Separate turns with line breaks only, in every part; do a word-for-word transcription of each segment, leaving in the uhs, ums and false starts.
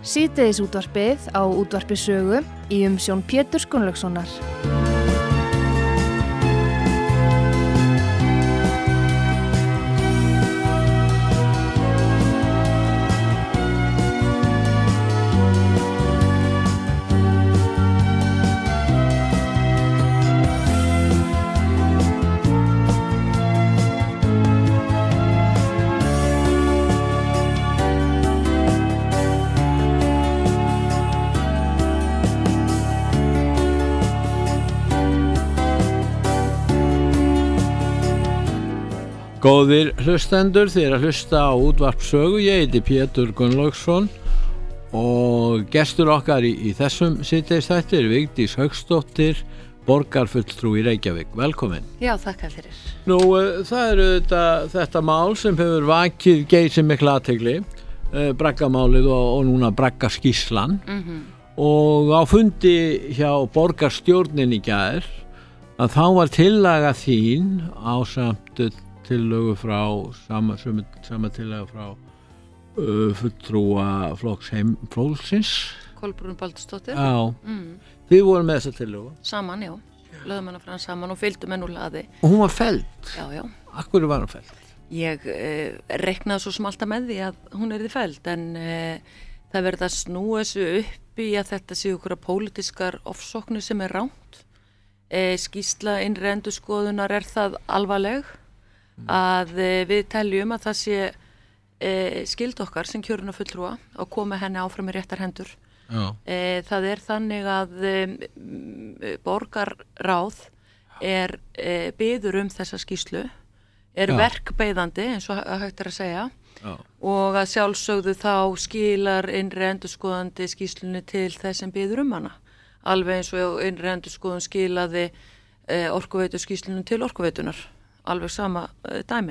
Síðdegis útvarpið á útvarpi Sögu í umsjón Péturs Gunnlaugssonar.
Góðir hlustendur, þið er að hlusta á útvarp Sögu. Ég heiti Pétur Gunnlaugsson og gestur okkar í, í þessum síðdegisþætti er Vigdís Hauksdóttir, borgarfulltrúi í Reykjavík. Velkomin.
Já, þakka fyrir.
Nú, uh, það eru þetta, þetta mál sem hefur vakið geysi mikla athygli, uh, braggamálið og, og núna braggaskýrslan
Mm-hmm.
og á fundi hjá borgarstjórnin í gær að þá var tillaga þín ásamt tillögu frá sama, sama, sama tillaga frá uh, fulltrúa flokks heimfólksins
Kolbrún Baldursdóttir.
Já,
Mm.
þið voru með þessa tillögu
Saman, já. Lögðum hana fram saman og fylgdum henn úr hlaði.
og hún var felld.
Já, já.
Akkur var hún felld?
Ég eh, reiknaði svo sem alltaf með því að hún er því feld, en eh, það verður að snúa þessu upp í að þetta séu okkur pólitískar ofsóknir sem er ránt. Eh, skýrsla innri endurskoðunar er það alvarleg að eh, við teljum að það sé eh, skyld okkar sem kjöruna fulltrúa og koma henni áfram í réttar hendur.
Já.
Eh, það er þannig að um, borgarráð er eh, biður um þessa skýrslu, er
Já.
verkbeiðandi eins og hægt er að segja.
Já.
Og að sjálfsögðu þá skilar innri endurskoðandi skýrslunni til þess sem biður um hana. Alveg eins og innri endurskoðun skilaði eh, orkuveitu skýrslunni til orkuveitunar. Alveg sama uh, dæmi.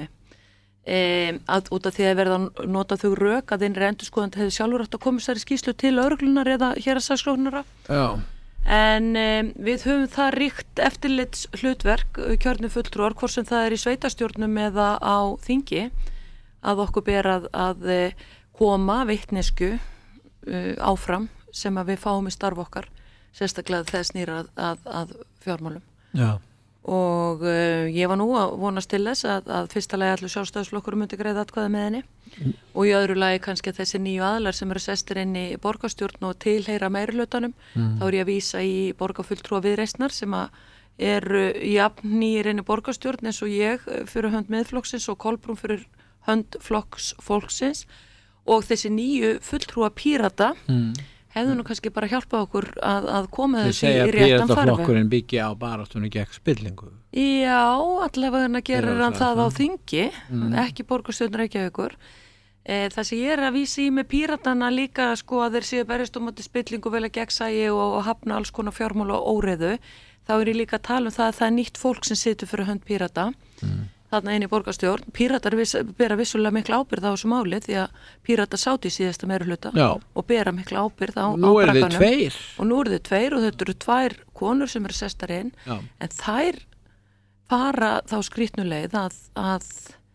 E, að, út af því að verða að nota þau rök að innri endurskoðandi hefði sjálfur átt að koma sér í skýrslu til lögreglunar eða héraðssaksóknara.
Já.
En e, við höfum það ríkt eftirlits hlutverk kjörnu fulltrúar, hvort sem það er í sveitastjórnum eða á þingi, að okkur ber að, að koma vitnesku uh, áfram sem að við fáum í starf okkar, sérstaklega þess nýra að, að, að fjármálum.
Já.
Og uh, ég var nú að vonast til þess að, að fyrsta lagi allur sjálfstæðisflokkur myndi greiða atkvæði með henni mm. og í öðru lagi kannski að þessi nýju aðlar sem eru sestir inn í borgarstjórn og tilheyra meirihlutanum, mm. þá er ég að vísa í borgarfulltrúa Viðreisnar sem að eru jafn nýir inn í borgarstjórn eins og ég fyrir hönd miðflokksins og Kolbrún fyrir hönd flokks fólksins og þessi nýju fulltrúa Pírata mm. hefðu nú kannski bara hjálpað okkur að, að koma þessu í réttan farveg.
Þið segja Pírataflokkurinn byggja á baráttunni gegn spillingu.
Já, allavega hann að gera hann það á þingi,
mm.
ekki borgarstjórn Reykjavíkur. E, það sem ég er að vísa í með Píratana líka sko að þeir séu berjast á móti spillingu vel að gegnsæi og, og hafna alls konar fjármál og óreiðu, þá er ég líka að tala um það að það er nýtt fólk sem situr fyrir hönd Pírata. Mm. Þarna inn í borgarstjórn. Píratar viss, bera vissulega mikla ábyrgð á þessu máli því að Píratar sátu í síðasta meirihluta og bera mikla ábyrgð á, á
nú er þið tveir.
Og nú eru þið tveir og þetta eru tvær konur sem eru sestar inn já. En þær fara þá skrýtnuleið að, að,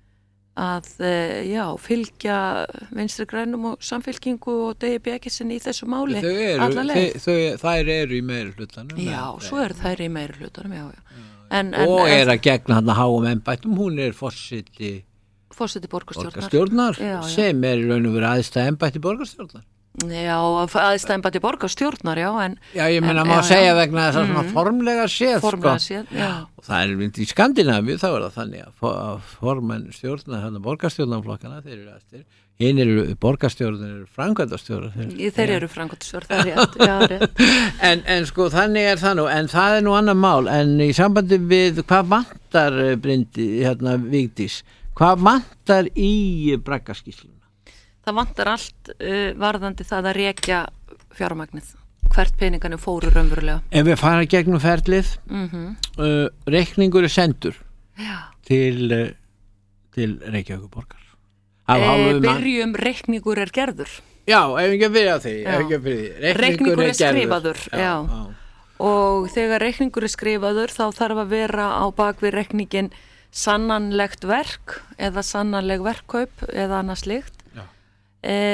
að já, fylgja Vinstri grænum og Samfylkingu og Degi Bjækisinn í þessu máli alla leið.
Þau, þau, þær eru í meirihlutanum.
Já, svo eru þær í meirihlutanum, já, já.
já.
En, en,
og er
en,
að gegna hann að háum embættum, hún er forseti
forseti borgarstjórnar,
borgarstjórnar
já, já.
sem er í raun og veru aðstæð embætti borgarstjórnar.
Já, aðstæð embætti borgarstjórnar, já, en
já, ég meina má
já,
segja
já.
Vegna þess að mm. svona formlega séð,
formlega
sko.
séð, já.
Og það er mynd í Skandinavíu, þá er það þannig að formenn stjórnar, þannig borgarstjórnarflokkana, þeir eru aðstir, hinn eru borgarstjórnir, eru framkvæmdastjórar.
Þeir, þeir eru framkvæmdastjórar, það er rétt, já, rétt.
en, en sko þannig er það nú, en það er nú annar mál, en í sambandi við hvað vantar Bryndi, hérna Vigdís, hvað vantar í braggaskýrsluna?
Það vantar allt uh, varðandi það að rekja fjármagnið, hvert peningarnir fóru raunverulega.
Ef við fara gegnum ferlið,
Mm-hmm.
uh, reikningur er sendur
já.
til, uh, til Reykjavíkurborgar.
E, byrjum reikningur er gerður.
Já, ef ekki að byrja á því, ef ekki að byrja.
Reikningur, reikningur er, er skrifaður, já.
já. já.
Og þegar reikningur er skrifaður þá þarf að vera á bakvið reikningin sannanlegt verk eða sannanleg verkkaup eða annað slíkt.
Já.
E,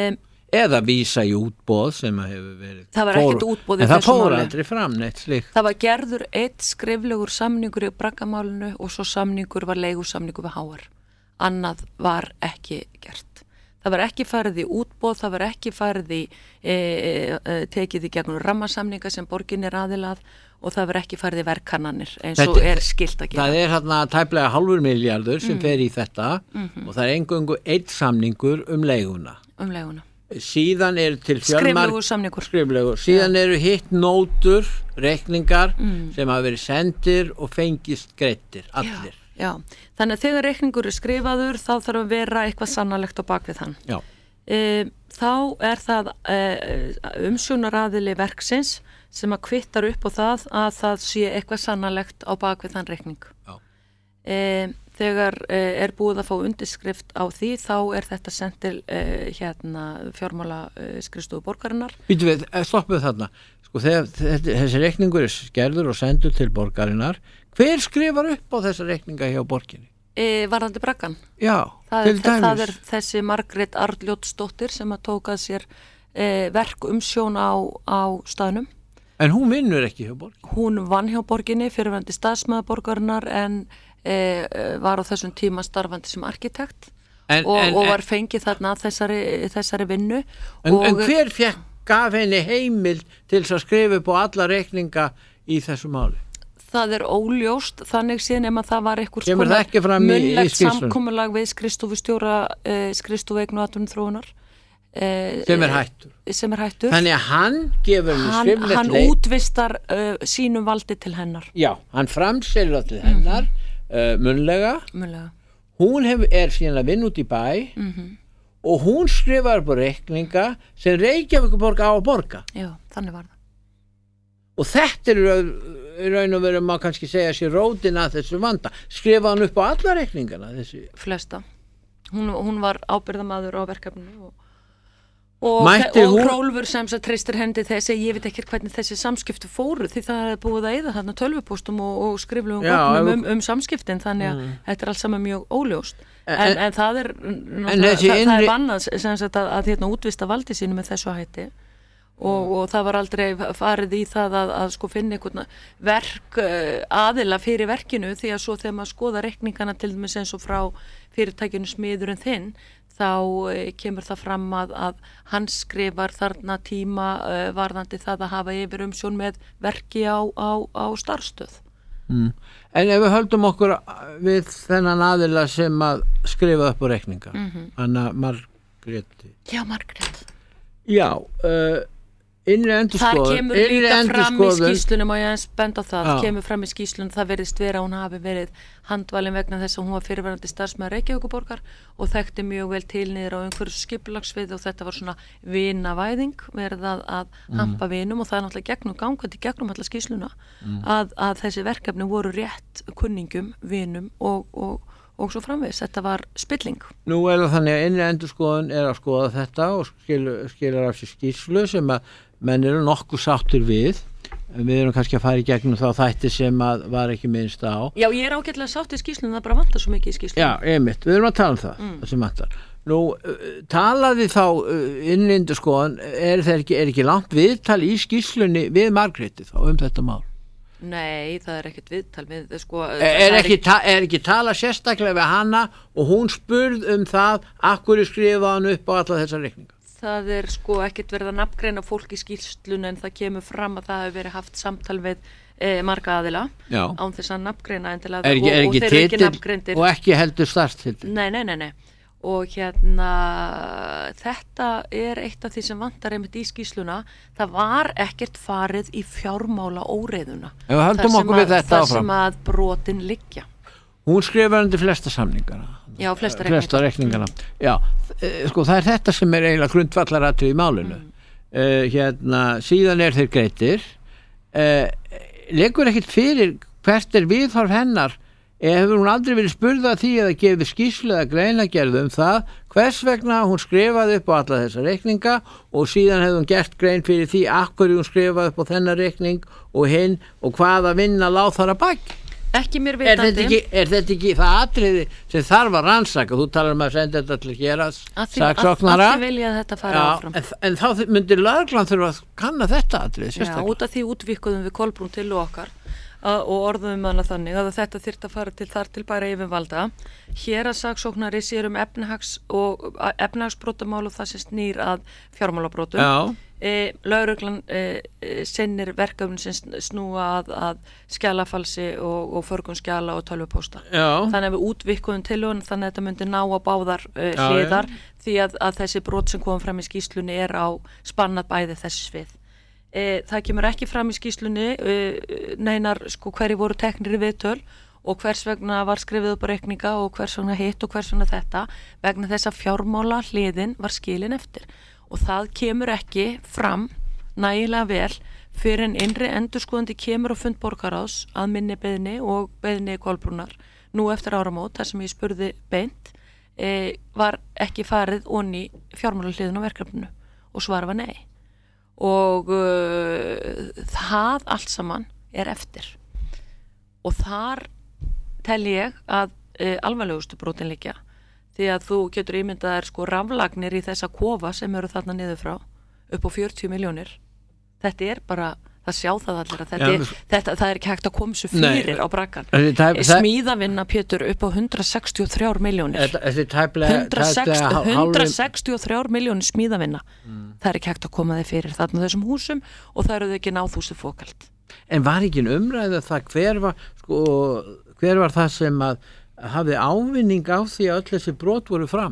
eða vísa í útboð sem að hefur verið.
Það var ekkert útboð í
en það
þessu
fór
máli.
aldrei fram neitt slíkt.
Það var gerður eitt skriflegur samningur í braggamálinu og svo samningur var leigusamningur við H R. Annað var ekki gert. Það var ekki farið í útboð, það var ekki farið í e, e, tekið í gegnum rammasamninga sem borgin er aðilað og það var ekki farið í verkkannanir eins og
Þetta-
er skylt að gera.
Það er hérna tæplega hálfur milljarður sem
Mm.
fer í þetta
Mhm.
og það er eingöngu eitt samningur um leiguna.
Um leiguna.
Síðan eru til fjölmar
Skriflegur samningur.
skriflegur. Síðan eru hitt nótur, reikningar
Mm.
sem hafa verið sendir og fengist greittir, allir.
Já, þannig að þegar reikningur er skrifaður þá þarf að vera eitthvað sannalegt á bakvið hann.
Já.
E, þá er það e, umsjónaraðili verksins sem að kvittar upp á það að það sé eitthvað sannalegt á bakvið þann reikning.
Já.
E, þegar e, er búið að fá undirskrift á því þá er þetta sendt til e, hérna, fjármála e, skrifstofu borgarinnar.
Býtu við, stoppuð þarna. Sko, þegar þetta- þessi reikningur er gerður og sendur til borgarinnar, hver skrifar upp á þessa reikninga hjá borginni?
E, varðandi braggan.
Já,
Það
til
er,
dæmis.
það er þessi Margrét Arnljótsdóttir sem að tóka að sér e, verk umsjón á, á staðnum.
En hún vinnur ekki hjá borginni.
Hún vann hjá borginni fyrirvændi staðsmaðaborgarinnar en e, e, var á þessum tíma starfandi sem arkitekt
En,
og,
en,
og var fengið þarna að þessari, þessari vinnu.
en,
og,
en hver fekk, gaf henni heimild til þess að skrifa upp á alla reikninga í þessu máli?
það er óljóst þannig síðan ef það var einhvers
Kemur það ekki fram í- í
munnlegt
skýrslunni?
samkomulag við skrifstofustjóra e, skrifstofu eignu atvinnuþróunar e,
Sem er hættur.
sem er hættur.
Þannig að hann gefur henni
hann,
skriflegt
hann
leik.
útvistar uh, sínum valdi til hennar
Já, hann framselur það til hennar uh, munnlega.
Mjölega.
Hún hef, er síðan að vinna út í bæ
Mm
og hún skrifar upp á reikninga sem Reykjavíkurborg á að borga.
Já, þannig var það.
Og þetta er í raun- í raun og veru má kannski segja sér rótin að þessu vanda. Skrifa hann upp á alla reikningana þessi.
Flesta. Hún, hún var ábyrðamaður á verkefninu og, og,
Mætti
og
hún-
Hrólfur sem svo treystir hendi þessi, ég veit ekki hvernig þessi samskipti fóru því það er búið að eyða þarna tölvupóstum og, og skriflegum
Já,
gögnum
ef-
um, um samskiptin þannig að þetta er allt saman mjög óljóst. En,
En-
en, það er,
en
það,
þessi
það, það
innri-
er vannað sem sagt að, að hérna útvista valdi sínu með þessu hætti. Og, og það var aldrei farið í það að, að sko finna einhvern verk uh, aðila fyrir verkinu því að svo þegar maður skoða reikningana til dæmis eins og frá fyrirtækinu Smiðurinn þinn þá uh, kemur það fram að, að hann skrifar þarna tíma uh, varðandi það að hafa yfir umsjón með verki á, á, á starfstöð.
Mm. En ef við höldum okkur við þennan aðila sem að skrifa upp á reikninga,
Mm -hmm.
Anna Margréti.
Já, Margrét.
Já, uh, innri
Þar
endurskoðun.
kemur
innri
líka fram í
endurskoðun-
skýslunum og ég aðeins benda á það,
Já.
kemur fram í skýslunum það verðist vera að hún hafi verið handvalin vegna þess að hún var fyrirverandi starfsmaður Reykjavíkurborgar og þekkti mjög vel til niður á einhverju skipulagsvið og þetta var svona vinavæðing verið að, að hampa vinum og það er náttúrulega gegnum gangandi gegnum alla skýsluna að, að þessi verkefni voru rétt kunningum, vinum og, og, og svo framvegis, þetta var spilling.
Nú er það þannig að innri endurskoðun er að skoða þetta og skilur, skilur af sér skýrslu sem að menn eru nokkuð sáttir við. Við erum kannski að fara í gegnum þá þætti sem að var ekki minnst á.
Já, ég er ágætlega sátt í skýslunum, það bara vantar svo mikið í skýslunum.
Já, einmitt, við erum að tala um það,
Mm.
það sem vantar. Nú, uh, talaði þá uh, innri endurskoðun, er það ekki, er ekki langt viðtal í skýrslunni við Margréti þá um þetta mál?
Nei, það er ekkert viðtal við, sko,
Er,
það
er, ekki, ta er ekki tala sérstaklega við hana og hún spurð um það akkur skrifa hann upp á alla þessar reikninga?
Það er sko ekkert verið að nafngreina fólk í skýrslun en það kemur fram að það hefur verið haft samtal við e, marga aðila
Já.
án þess að nafngreina endilega
Er ekki, er
og, og
ekki
þeir eru ekki
titill
nafngreindir.
og ekki heldur starfstitil?
Nei, nei, nei, nei. Og hérna þetta er eitt af því sem vantar einmitt í skýrsluna. Það var ekkert farið í fjármála óreiðuna.
Ef við höldum
Þar sem
okkur við
að-
þetta
þar
áfram.
sem að brotin liggja.
Hún skrifar undir flesta samningana.
Já, flesta
flesta reikningana. Já, e, sko það er þetta sem er eiginlega grundvallaratriði í málinu.
Mm.
Uh, hérna, síðan er þeir greitir. Uh, leggur ekkert fyrir hvert er viðhorf hennar hefur hún aldrei verið spurð að því eða gefið skýrslu eða greinagerð um það hvers vegna hún skrifaði upp á alla þessa reikninga og síðan hefði hún gert grein fyrir því akkur hún skrifaði upp á þennan reikning og hinn og hvaða vinna láð þar að baki.
Ekki mér
Er þetta
vitandi.
ekki, er þetta ekki það atriði sem þarf að rannsaka? Þú talar um að senda þetta til héraðs
Að því- að-
saksóknara.
að því vilja að þetta fari
Já,
áfram.
en, en þá myndir lögreglan þurfa að kanna þetta atriði
Já,
sérstaklega.
út af því útvíkuðum við Kolbrún til okkar að, og orðum hana þannig að þetta þyrfti að fara til þar til bara yfirvalda. Hér að saksóknari sér um efnahags og efnahagsbrotamál og það sem snýr að fjármálabrotum.
Já.
E, lögreglan e, e, sinnir verkefni sem snúa að, að skjalafalsi og, og förgun skjala og tölvupósta.
Já.
Þannig að við útvikkuðum tilhugum þannig að þetta myndi ná á báðar e,
Já,
hliðar
já.
því að, að þessi brot sem kom fram í skýslunni er á spannað bæði þessi svið. E, það kemur ekki fram í skýslunni e, neinar sko hverju voru teknir í viðtöl og hvers vegna var skrifið upp reikninga og hvers vegna hitt og hvers vegna þetta vegna þess að fjármála hliðin var skilin eftir. Og það kemur ekki fram nægilega vel fyrir en innri endurskoðandi kemur á fund borgaráðs að minni beiðni og beiðni Kolbrúnar nú eftir áramót þar sem ég spurði beint e, var ekki farið onni fjármála hliðin á verkefninu og svara var nei og uh, það allt saman er eftir og þar tel ég að uh, alvarlegustu brotin liggja því að þú getur ímyndað er sko raflagnir í þessa kofa sem eru þarna niður frá upp á fjörutíu miljónir. Þetta er bara, það sjá það allir að þetta,
Já,
er, þetta það er ekki hægt að koma svo fyrir
Nei,
á braggan.
það- það-
Smíðavinna Pétur upp á hundrað sextíu og þrjár miljónir.
Þetta- Þessi tæplega
hundrað sextíu,
tæplega hálfri-
hundrað sextíu og þrjár miljónir smíðavinna. Það er ekki hægt að koma þeir fyrir þarna þessum húsum og það eru þau ekki náðhúsi fókald.
En var ekki umræða það hver var sko, hver var það sem að hafði ávinning á því að öll þessi brot voru fram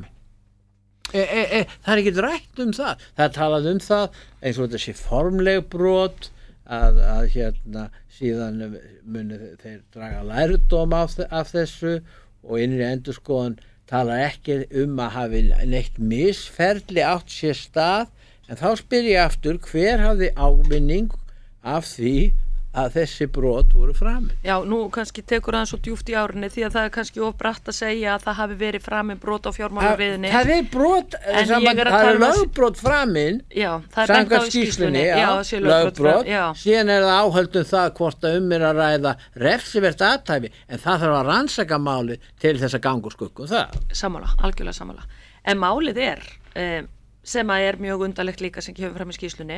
e, e, e, það er ekki rætt um það það er talað um það eins og þessi formleg brot að, að hérna síðan muni þeir draga lærdóm af, af þessu og innri endurskoðun talar ekki um að hafi neitt misferli átt sér stað en þá spyr ég aftur hver hafði ávinning af því að þessi brot voru framin.
Já, nú kannski tekur það svo djúpt í árinni því að það er kannski of bratt að segja að það hafi verið framin brot á fjármálaviðinni.
Það er brot,
En
saman,
ég er að
það
tala
er
um að-
lögbrot framin,
Já, það er bent á
samkvæmt
í skýrslunni.
skýrslunni,
Já,
já,
það sé lögbrot.
lögbrot,
Já,
síðan er það áhöldum það hvort að um er að ræða refsivert athæfi, en það þarf að rannsaka máli til þess að ganga úr skugga um það.
sammála, algjörlega sammála. En málið er, eh, sem að er mjög undarlegt líka sem kemur fram í skýrslunni,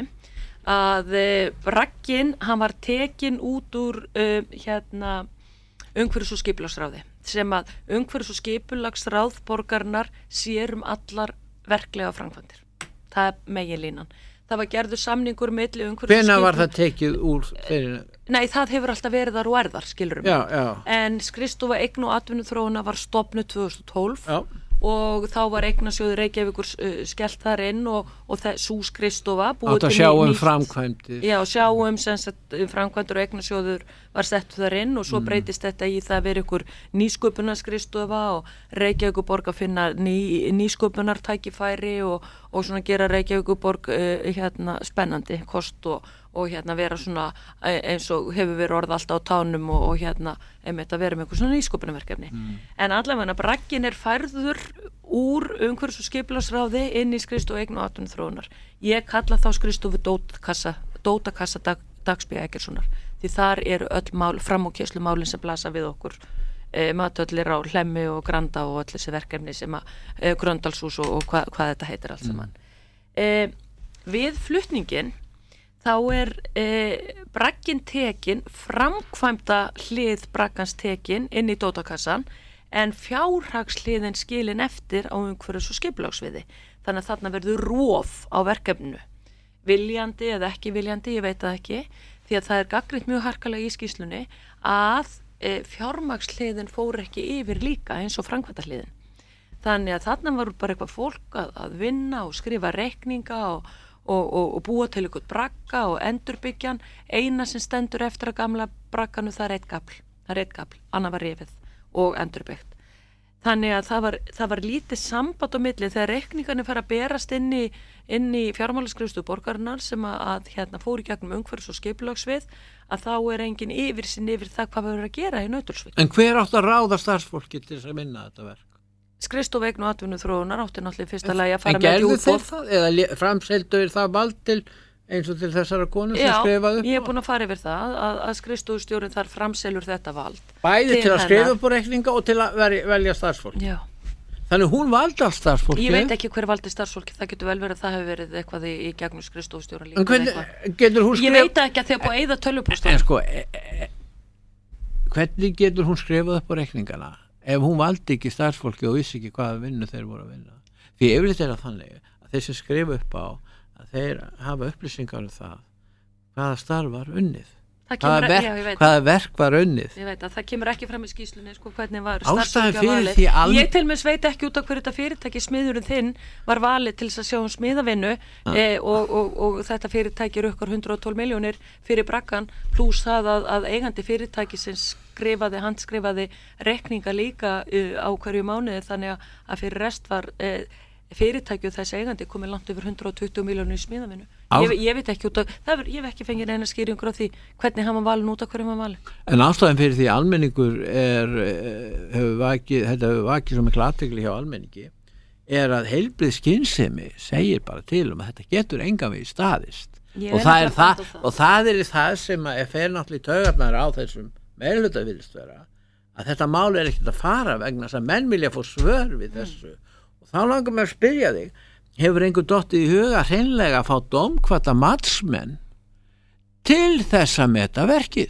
að uh, bragginn, hann var tekin út úr uh, hérna umhverfis- og skipulagsráði sem að umhverfis- og skipulagsráð borgarinnar sér um allar verklega framkvæmdir. Það er meginlínan. Það var gerður samningur milli umhverfis- og
Hvenær var
skipulags...
það tekið úr þeirri?
Nei, það hefur alltaf verið þar og erðar, skilurum.
Já, já.
En skrifstofa eign- og atvinnuþróuna var stofnuð tvö þúsund og tólf
Já.
og þá var eignasjóður Reykjavíkur uh, skellt þar inn og, og sú skrifstofa búið
Átt að
til
sjá um
nýtt-
framkvæmdir.
Já, sjá um sem sagt, um framkvæmdur og eignasjóður var sett þar inn og svo breytist þetta í það að vera ykkur nýsköpunarskrifstofa og Reykjavíkurborg að finna ný, nýsköpunartækifæri og, og svona gera Reykjavíkurborg uh, hérna spennandi kost og, og hérna vera svona eh, eins og hefur verið orða alltaf á tánum og, og hérna einmitt að vera með eitthvað svona nýsköpunarverkefni. Mm. En allavega bragginn er færður úr umhverfis- og skipulagsráði inn í skrifstofu eign- og atvinnuþróunar. Ég kalla þá skrifstofu dótakassa, dótakassa dag, Dagsby Eggertssonar því þar eru öll mál, fram- og keyslumálin sem blasa við okkur. E, matöllir á Hlemmi og Granda og öll þessi verkefni sem að e, Gröndalshús og, og hva, hvað þetta heitir allt saman. Mm. E, við flutningin þá er e, bragginn tekin, framkvæmda hlið braggans tekin inn í dótakassan en fjárhagshliðin skilin eftir á umhverfis- og skipulagsviði. Þannig að þarna verður rof á verkefninu. Viljandi eða ekki viljandi, ég veit það ekki, því að það er gagnrýnt mjög harkalega í skýrslunni að e, fjárhagshliðin fór ekki yfir líka eins og framkvæmdahliðin. Þannig að þarna var bara eitthvað fólk að, að vinna og skrifa reikninga og Og, og, og búa til ykkur bragga og endurbyggjan. Eina sem stendur eftir að gamla bragganu það er eitt gafl, það er eitt gafl, annað var rifið og endurbyggt. Þannig að það var, það var lítið samband á milli þegar reikningarnir fara að berast inn í, inn í fjármálaskrifstofu borgarinnar sem að, að hérna, fóru í gegnum umhverfis- og skipulagsvið að þá er engin yfir sin yfir það hvað við verðum að gera í Nauthólsvík.
En hver átt að ráða starfsfólki til þess að vinna þetta verk?
Skrifstofu eign- og atvinnuþróunar átti náttúrulega í fyrsta lagi að fara
En
með
gerðu þeir
djúpboð.
það? Eða framseldu þeir það vald til eins og til þessara konu sem
Já,
skrifaði upp
ég er búin að fara yfir það að, að skrifstofustjórinn þar framselur þetta vald.
Bæði til, til að
hennar.
skrifa upp á reikninga og til að velja, velja starfsfólk.
Já.
Þannig hún valdi all starfsfólki.
Ég veit ekki hver valdi starfsfólki, það getur vel verið að það hefur verið eitthvað í, í gegnum skrifstofustjórinn líka.
En hvernig getur hún skrifa?
Ég veit ekki að þegar búið að eyða tölvupóstum.
En sko, e, e, hvernig getur hún skrifað upp á reikningana ef hún valdi ekki starfsfólki og vissi ekki hvaða vinnu þeir voru að vinna? Því yfirleitt er það þannig að þeir sem skrifa upp á að þeir hafa upplýsingar um það hvaða starf var unnið. Hvaða verk, já, hvaða verk var unnið.
Ég veit að það kemur ekki fram í skýslunni sko, hvernig var
starfsfólki valið. Al...
Ég til með veit ekki út af hverju þetta fyrirtæki smiðurinn þinn var valið til þess að sjá um smiðavinnu ah. e, og, og, og þetta fyrirtæki er okkar hundrað og tólf milljónir fyrir braggan pluss það að, að eigandi fyrirtæki sem skrifaði, handskrifaði rekninga líka uh, á hverju mánuði þannig að fyrir rest var uh, fyrirtækju þess eigandi komið langt yfir hundrað og tuttugu milljónir í smiðavinnu. Ég, ég veit ekki út af, það er, ég hef ekki fengið eina skýringur á því hvernig hann var valin út af hverjum hann valin.
En ástæðan fyrir því almenningur er, hefur vakið, þetta hefur vakið svo miklu athygli hjá almenningi, er að heilbrigð skynsemi segir bara til um að þetta getur engan veginn staðist. Og það, er það, það. og það er það sem er fer náttúrulega í taugarnar á þessum meirihluta virðist vera, að þetta mál er ekkert að fara vegna þess að menn vilja fá svör við þessu. Mm. Þá langar mér að spyrja þig, hefur einhver dottið í huga hreinlega að fá dómkvadda matsmenn til þess að meta verkið?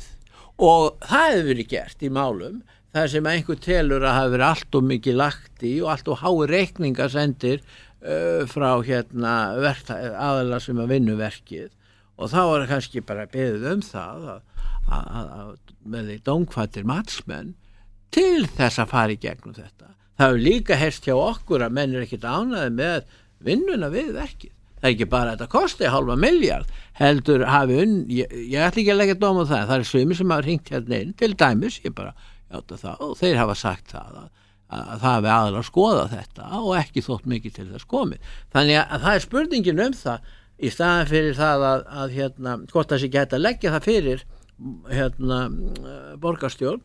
Og það hefur verið gert í málum, þar sem einhver telur að hafa verið allt og mikið lagt í og allt og hái reikninga sendir uh, frá hérna aðalega sem að vinna verkið. Og þá er kannski bara beðið um það að, að, að, að með því dómkvaddir matsmenn til þess að fara í gegnum þetta. Það hefur líka herst hjá okkur að menn er ekkert ánæði með vinnuna við verkið. Það er ekki bara að þetta kosti halva miljard, heldur hafi unn, ég, ég ætla ekki að leggja dóm á það, það er svimi sem hafa hringt hérna inn, til dæmis, ég bara játa það og þeir hafa sagt það að, að það hefur aðalega að skoða þetta og ekki þótt mikið til þess komið. Þannig að, að það er spurningin um það í staðan fyrir það að, að hérna, hvort það sé ekki hægt að leggja það fyrir hérna borgarstjórn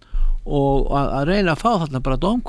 og að, að reyna að fá þarna bara dóm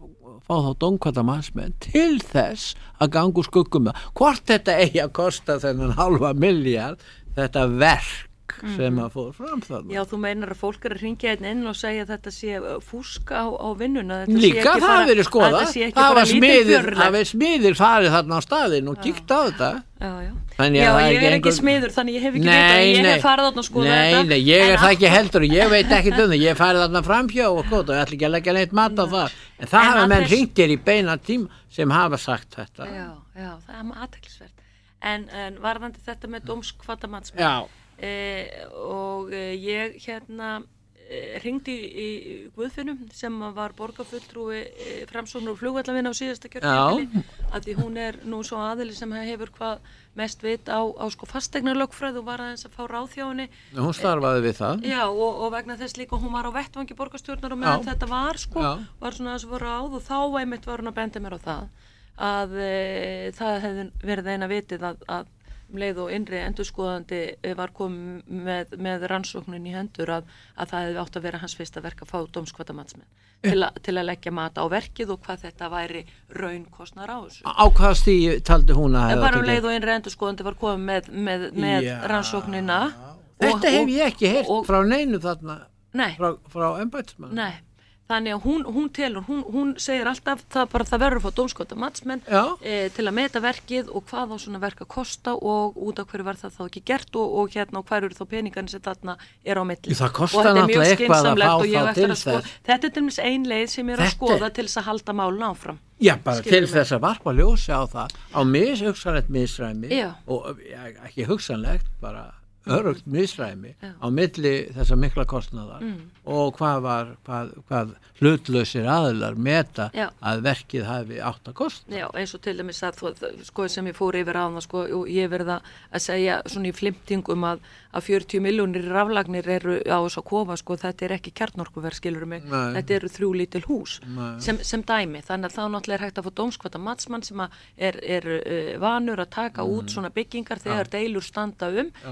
fá þá dómkvadda matsmenn til þess að ganga úr skuggum með hvort þetta eigi að kosta þennan halva miljard þetta verk mm. sem að fór fram þarna.
Já, þú meinar að fólk er að hringja einn inn og segja að þetta sé fúsk á, á vinnuna.
Líka það hafi verið skoðað, það var smiðir, það var smiðir farið þarna á staðinn og kíkt á þetta.
Já, já.
Þannig
já,
ég
er
einhver...
ekki smiður, þannig ég hef ekki veit að ég hef farið þarna að skoða
nei,
þetta.
Nei, nei, ég er það ekki heldur og ég veit ekki um það, ég hef farið þarna framhjá og góð og ég ætla ekki að leggja neitt mat á það. En það hafa menn hringt þér í beina tíma sem hafa sagt þetta.
Já, já, það er maður athyglisvert. En, en varðandi þetta með dómkvadda matsmenn.
Já.
Eh, og eh, ég hérna eh, hringdi í, í Guðfinnum sem var borgarfulltrúi eh, framsóknar og flugvallavinna á síðasta kjörtímabili að því hún er nú svo aðili sem hefur hvað mest vit á, á sko fasteignalögfræði og var aðeins að fá ráð hjá henni.
Hún starfaði við það.
Já, og, og vegna þess líka hún var á vettvangi borgarstjórnar og meðan þetta var sko,
Já.
var svona þess að voru ráð og þá einmitt var hún að benda mér á það að e, það hefði verið eina vitið að, að um leið og innri endurskoðandi var komið með, með rannsóknin í hendur að, að það hefði átt að vera hans fyrsta verk að fá dómkvadda matsmenn til, til að leggja mat á verkið og hvað þetta væri raunkostnar á þessu.
Á hvað stíð taldi hún að
hefði? Bara um leið og innri endurskoðandi var komið með, með, með rannsóknina.
Þetta
og,
hef ég ekki heyrt
og,
frá neinu þarna,
nei,
frá, frá embættismann.
Nei. Þannig að hún, hún telur, hún, hún segir alltaf það bara það verður að fá dómkvadda matsmenn e, til að meta verkið og hvað á svona verk að kosta og út af hverju var það þá ekki gert og, og hérna og hver eru þá peningarnir sem þarna er á milli.
Það kostar náttúrulega eitthvað að fá þá til þess.
Þetta er til dæmis ein leið sem er að skoða til þess að halda málun áfram.
Já, bara Skilur til mig. Þess að varpa ljósi á það, á mis, hugsanlegt misræmi
Já.
og ja, ekki hugsanlegt, bara örugt misræmi Já. Á milli þessa mikla kostnaðar mm. og hvað var hvað, hvað hlutlausir aðilar meta Já. Að verkið hafi átt að kosta.
Já, eins og til dæmis að sko sem ég fór yfir á það sko og ég verða að segja svona í flimtingum að, að fjörutíu milljónir raflagnir eru á þess að kofa sko þetta er ekki kjarnorkuver skilur mig, Nei. Þetta eru þrjú lítil hús sem, sem dæmi, þannig að þá náttúrulega er hægt að fá dómkvadda matsmann sem er, er uh, vanur að taka mm. út svona byggingar þegar Já. Deilur standa um, Já. Ég meina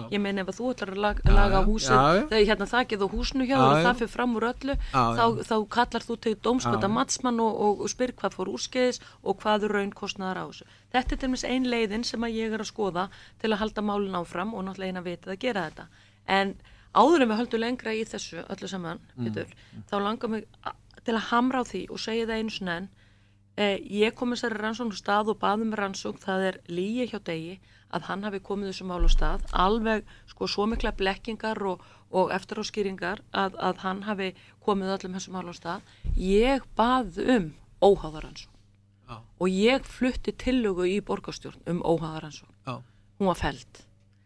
ef að þú ætlar að laga, laga húsið,
já, já.
þegar hérna þakið á húsinu hjá og það fyrir fram úr öllu,
já,
þá, þá kallar þú til dómskvölda matsmann og, og, og spyr hvað fór úrskeiðis og hvað er raunkostnaðar á þessu. Þetta er til dæmis ein leiðin sem að ég er að skoða til að halda málin áfram og náttúrulega eina vitið að gera þetta. En áður en við höldum lengra í þessu öllu saman, mm. Pétur, þá langar mig til að hamra á því og segja það einu sinni enn, eh, ég kom þessari rannsókn á stað og baðum rannsókn, það er lygi hjá Degi að hann hafi komið þessu mál á stað, alveg sko svo mikla blekkingar og, og eftiráskýringar að, að hann hafi komið öllum þessu mál á stað. Ég bað um óháðaransókn ah. og ég flutti tillögu í borgarstjórn um óháðaransókn. Ah. Hún var felld.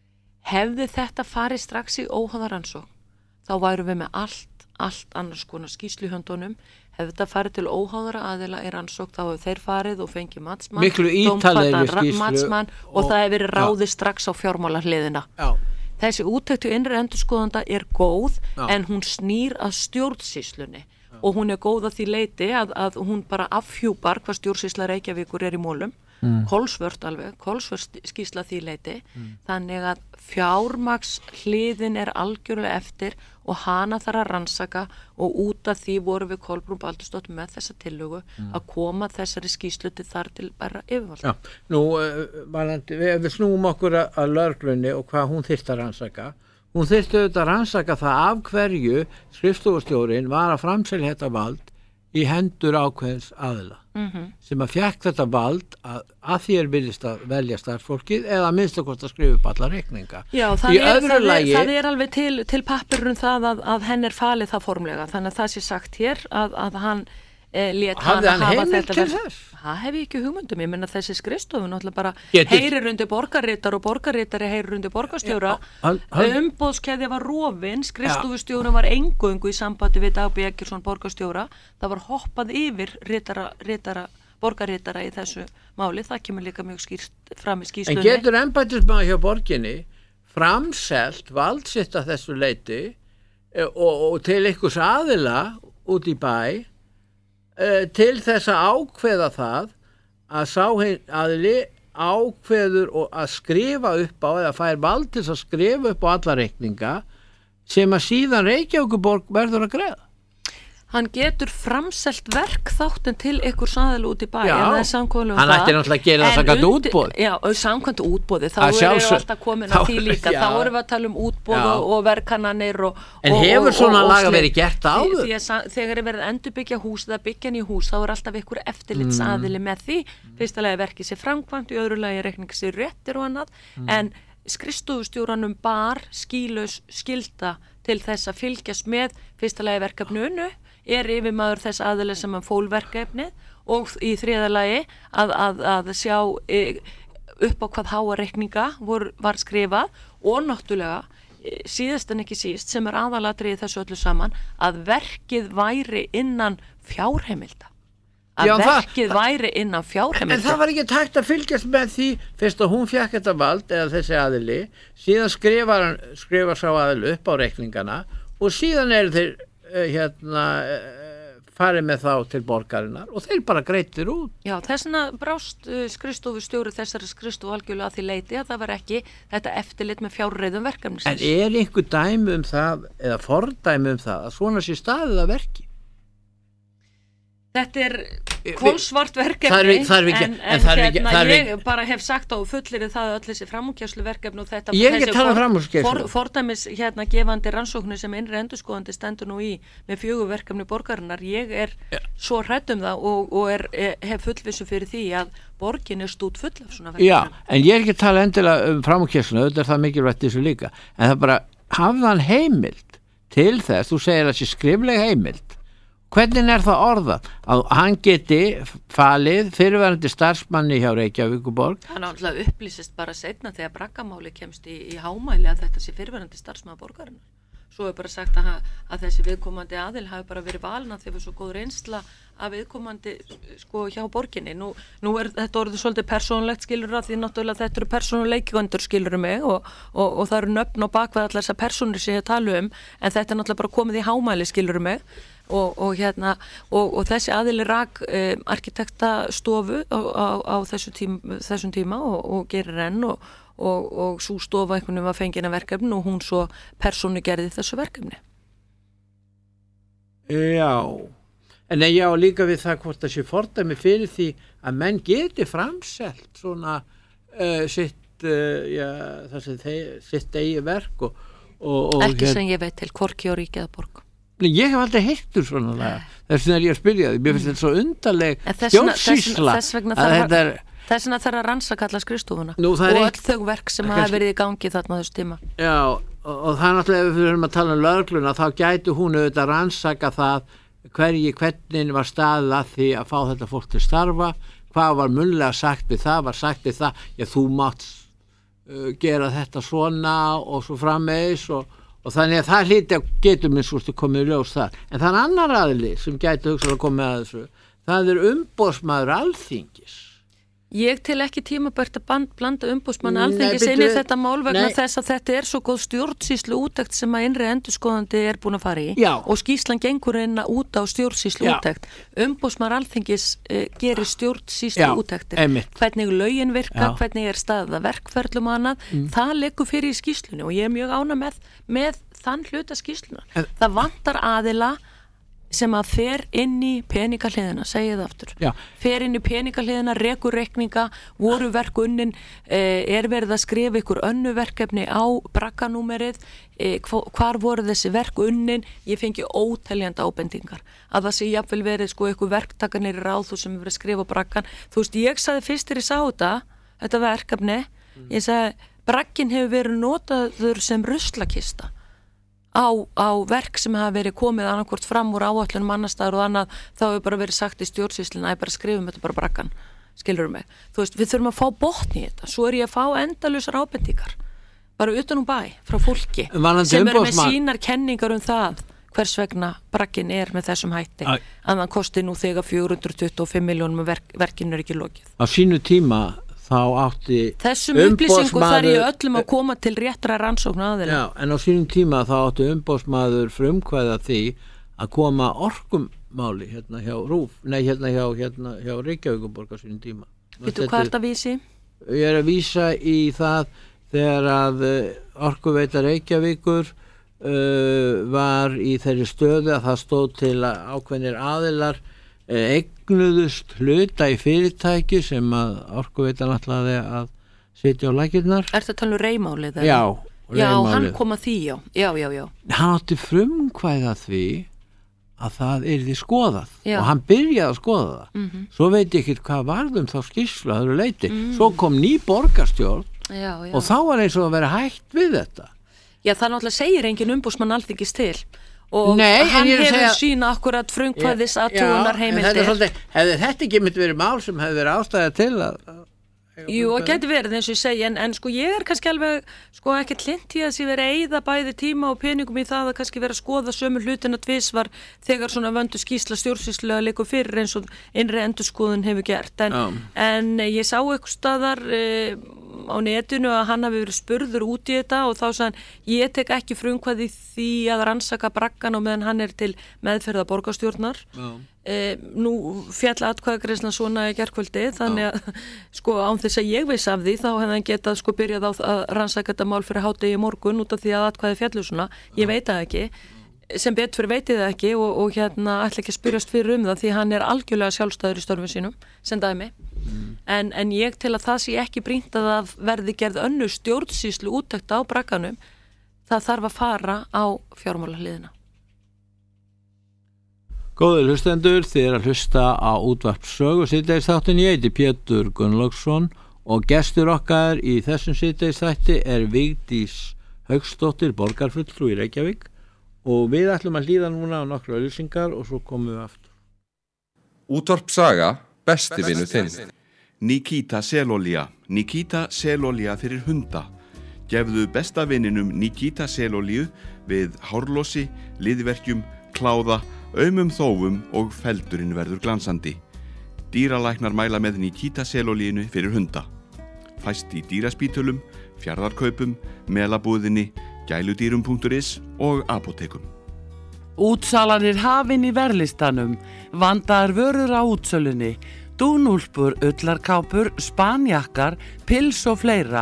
Hefði þetta farið strax í óháðaransókn, þá værum við með allt, allt annars konar skýrslu í höndunum. Hefði þetta farið til óháðara aðila í rannsókn, þá hefur þeir farið og fengið matsmann,
miklu ítarlegri skýrslu
matsmann og, og það hefur verið ráðið strax á fjármálahliðina. Já. Þessi úttekt hjá innri endurskoðanda er góð, Já. En hún snýr að stjórnsýslunni Já. Og hún er góð að því leiti að, að hún bara afhjúpar hvað stjórnsýsla Reykjavíkur er í mólum, mm. kolsvört alveg, kolsvört skýrsla því leiti, mm. þannig að fjármagshliðin er algjörlega eftir og hana þarf að rannsaka og út af því voru við Kolbrún Baldursdóttir með þessa tillögu mm. að koma þessari skýrslu til þar til bara yfirvald.
Já, nú, uh, Valandi, við, við snúum okkur að, að lögreglunni og hvað hún þyrfti að rannsaka. Hún þyrfti auðvitað að rannsaka það af hverju skrifstofustjórinn var að framselja þetta vald í hendur ákveðins aðila mm-hmm. sem að fekk þetta vald að, að því er viljast að velja starfsfólkið eða að minnst að hvort að skrifa upp alla reikninga.
Já, það, er, það, lagi, er, það er alveg til, til pappirun það að, að henn er falið það formlega, þannig að það sé sagt hér að, að hann eh, lét hann að hafa þetta verð. Það hef ég ekki hugmyndum, ég menna þessi skrifstofu náttúrulega bara Getur. heyrir undir borgarritar og borgarritari heyrir undir borgarstjóra. Umboðskeðja var rofin, skrifstofustjóra var eingöngu í sambandi við Dag B. Eggertsson borgarstjóra. Það var hoppað yfir ritara, ritara, borgarritara í þessu máli. Það kemur líka mjög skýrt fram í skýrslunni.
En getur embættismaður hjá borginni framselt vald sitt að þessu leiti og, og til einhvers aðila út í bæ til þess að ákveða það að sá aðili ákveður og að skrifa upp á eða fær vald til að skrifa upp á alla reikninga sem að síðan Reykjavíkurborg verður að greiða.
Hann getur framselt verk þáttin til ykkur saðilega út í bæ.
Já, hann ætti náttúrulega að gera það samkvæmt útboð.
Já, samkvæmt útboði, þá erum við alltaf komin að því líka. Já. Þá erum við að tala um útboð og, og verkannanir og
En
og,
hefur
og,
svona
og,
laga verið gert áður?
Því, því að þegar er verið að endurbyggja hús eða byggja ný hús, þá er alltaf ykkur eftirlitsaðili mm. með því. Fyrsta lagi verkið sér framkvæmt, í öðru lagi reikningi sér réttir og annað, mm. en skrifstofustjóranum bar skýlaus skylda til þess að fylgjast með fyrsta lagi verkefninu er yfirmaður þess aðeins sem hann fól verkefnið og í þriða lagi að, að, að sjá upp á hvað háa reikninga vor, var skrifað og náttúrulega síðast en ekki síst sem er aðalatriði þessu öllu saman að verkið væri innan fjárheimilda. Að Já, verkið það, væri innan fjárheimilda.
En það var ekki tækt að fylgjast með því fyrst að hún fekk þetta vald eða þessi aðili, síðan skrifar, skrifar sá aðili upp á reikningana og síðan eru þeir hérna farið með þá til borgarinnar og þeir bara greittir út.
Já, þessna brást uh, skrifstofustjóri þessari skrifstofu algjörlega að því leiti að það var ekki þetta eftirlit með fjárreiðum verkefnisins.
En er einhver dæmi um það eða fordæmi um það að svona sé staðið að verki?
Þetta er kolsvart verkefni
þar við,
en, en, en hérna ég við... bara hef sagt á fullirið það öll þessi framúrkeyrslu verkefni og þetta
ég ekki tala um framúrkeyrslu
for, fordæmis hérna gefandi rannsóknir sem innri endurskoðandi stendur nú í með fjögur verkefni borgarinnar ég er ja. Svo hrædd um það og, og er, hef fullvissu fyrir því að borgin er stút full af svona verkefni.
Já, en ég er ekki tala endilega um framúrkeyrslu þetta er það mikilvægt þessu líka en það bara hafðan heimild til þess þú segir að þessi skrifleg heimild hvernig er það orðað að hann geti falið fyrirverandi starfsmanni hjá Reykjavíkurborg?
Hann náttúrulega upplýsist bara seinna þegar braggamáli kemst í, í hámæli að þetta sé fyrirverandi starfsmann borgarinnar. Svo er bara sagt að, að þessi viðkomandi aðil hafi bara verið valna þegar við svo góð reynsla að viðkomandi sko hjá borginni. Nú, nú er þetta orðið svolítið persónulegt skilur að því náttúrulega þetta eru persónuleikjöndur skilur mig og, og, og það eru nöfn og bakveð allar þessar persónur sem ég tala um en þetta er náttúrulega bara komið í hámæli skilur mig og, og hérna og, og þessi aðili rak um, arkitektastofu á, á, á þessu tím, þessum tíma og, og gerir enn og og, og svo stofa einhvern veginn var fengina verkefni og hún svo persónu gerði þessu verkefni.
Já, en já líka við það hvort það sé fordæmi fyrir því að menn geti framselt svona uh, sitt, uh, já, það sem þeir, sitt eigi verk og, og, og
ekki hér... sem ég veit til, hvorki á ríki eða borg.
Ég hef aldrei heittur svona lega, þess vegna er ég að spyrja því, mér finnst þetta svo undarleg stjórnsýsla
þess vegna þarf að, þess vegna þarf að rannsaka alla skrifstofuna og öll þau verk sem hafa verið í gangi þarna þessu tíma.
Já, og, og það er náttúrulega, ef við höfum að tala um lögregluna, þá gæti hún auðvitað rannsaka það hverji, hvernig var staðið að því að fá þetta fólk til starfa, hvað var munnlega sagt við það, var sagt við það, já þú mátt uh, gera þetta svona og svo framvegis og Og þannig að það hlyti að getur minn svo komið í ljós þar. En það er annar aðili sem gæti hugsað að koma að þessu. Það er umboðsmaður Alþingis.
Ég til ekki tímabært að blanda umboðsmann Alþingis inn í þetta mál vegna nei. Þess að þetta er svo góð stjórnsýslu úttekt sem að innri endurskoðandi er búin að fara í. Já. Og skýrslan gengur inn út á stjórnsýslu úttekt. Umboðsmaður Alþingis eh, gerir stjórnsýslu úttektir. Einmitt. Hvernig lögin virka, Já. Hvernig er staðið að verkferlum og annað, mm. það liggur fyrir í skýrslunni og ég er mjög ánægð með, með þann hluta skýrslunar. En, það vantar aðila sem að fer inn í peningahliðina, segi það aftur, Já. Fer inn í peningahliðina, rekur reikninga, voru verk unnin, eh, er verið að skrifa ykkur önnu verkefni á bragganúmerið, eh, hvar voru þessi verk unnin, ég fengi óteljandi ábendingar, að það sé jafnvel verið sko ykkur verktakarnir í ráð þú sem verið að skrifa braggan, þú veist, ég sagði fyrst þegar ég sá þetta, þetta verkefni, mm. ég sagði, braggin hefur verið notaður sem ruslakista, Á, á verk sem hafa verið komið annarkvort fram úr áætlunum annar staðar og annað þá hefur bara verið sagt í stjórnsýsluna að ég bara skrifum þetta bara braggan, skilur mig þú veist, við þurfum að fá botn í þetta svo er ég að fá endalausar ábendingar bara utan úr bæ, frá fólki
Valandi
sem eru með
umboðsmann...
sínar kenningar um það hvers vegna braggin er með þessum hætti Æ... að hann kosti nú þegar fjögur hundruð tuttugu og fimm milljónum og verk, verkinu er ekki lokið
á sínu tíma þá átti
þessum upplýsingu þar ég öllum að koma til réttra rannsókna aðeila.
Já, en á sínum tíma þá átti umboðsmaður frumkvæða því að koma orkumáli hérna hjá Rúf, nei hérna hjá, hérna hjá Reykjavíkurborg á sínum tíma.
Veitu hvað er þetta að vísi?
Ég er að vísa í það þegar að Orkuveita Reykjavíkur uh, var í þeirri stöðu að það stóð til að ákveðnir aðilar eignuðust hluta í fyrirtæki sem að Orkuveitan ætlaði að setja á lakirnar.
Er þetta talað um Reymálið?
Já,
Reymálið. Já, hann kom að því, já. Já, já, já.
Hann átti frumkvæða því að það yrði skoðað já. Og hann byrjaði að skoða það. Mm-hmm. Svo veit ég ekki hvað varðum þá skýrslu að þau leiti. Mm. Svo kom ný borgarstjórn já, já. Og þá var eins og að vera hægt við þetta.
Já, það náttúrulega segir engin umboðsmann Alþingis til. Og
Nei,
hann hefur
segja,
sína akkurat frumkvæðis aðtúnar heimildir
hefði þetta ekki myndi verið mál sem hefði verið ástæða til að, að
Jú, og geti verið eins og ég segi en, en sko ég er kannski alveg sko ekki hlint í að sé verið að eyða bæði tíma og peningum í það að kannski vera að skoða sömu hlutina tvisvar þegar svona vöndu skýrsla stjórnsýslulega leikur fyrir eins og innri endurskoðun hefur gert en, um. en ég sá eitthvað staðar e, á netinu að hann hafi verið spurður út í þetta og þá sagðan ég tek ekki frumkvæði því að rannsaka braggan og meðan hann er til meðferða borgarstjórnar um. e, nú fjall atkvæðagreiðslan svona í gærkvöldi þannig að um. sko án þess að ég veist af því þá hefði hann getað sko byrjað á að rannsaka þetta mál fyrir hádegi morgun út af því að atkvæði fjallu svona ég veit það ekki sem betur fyrir veit ég það ekki og, og hérna ætla ekki að spyrjast fyrir um það því hann er algjörlega sjálfstæður í störfum sínum sem dæmi mm. en, en ég til að það sé ekki brýnt að það verði gerð önnur stjórnsýslu úttekt á bragganum það þarf að fara á fjármálahliðina.
Góður hlustendur, þið er að hlusta á útvarp sögu síðdegisþáttin. Ég heiti Pétur Gunnlaugsson og gestur okkar í þessum síðdegisþætti er Vigdís Hauksdóttir, borgarfulltrúi í Reykjavík og við ætlum að hlýða núna á nokkru auglýsingar og svo komum við aftur.
Útvarp Saga, besti vinur þinn. Nikita selolía, Nikita selolía fyrir hunda. Gefðu besta vininum Nikita selolíu við hárlosi, liðverkjum, kláða, aumum þófum og feldurinn verður glansandi. Dýralæknar mæla með Nikita selolíinu fyrir hunda. Fæst í dýraspítölum, fjarðarkaupum, melabúðinni, gæludýrum punktur is og apótekum.
Útsalanir hafin í verðlistanum, vandaðar vörur á útsölunni, dúnúlpur, ullarkápur, spanjakkar, pils og fleira.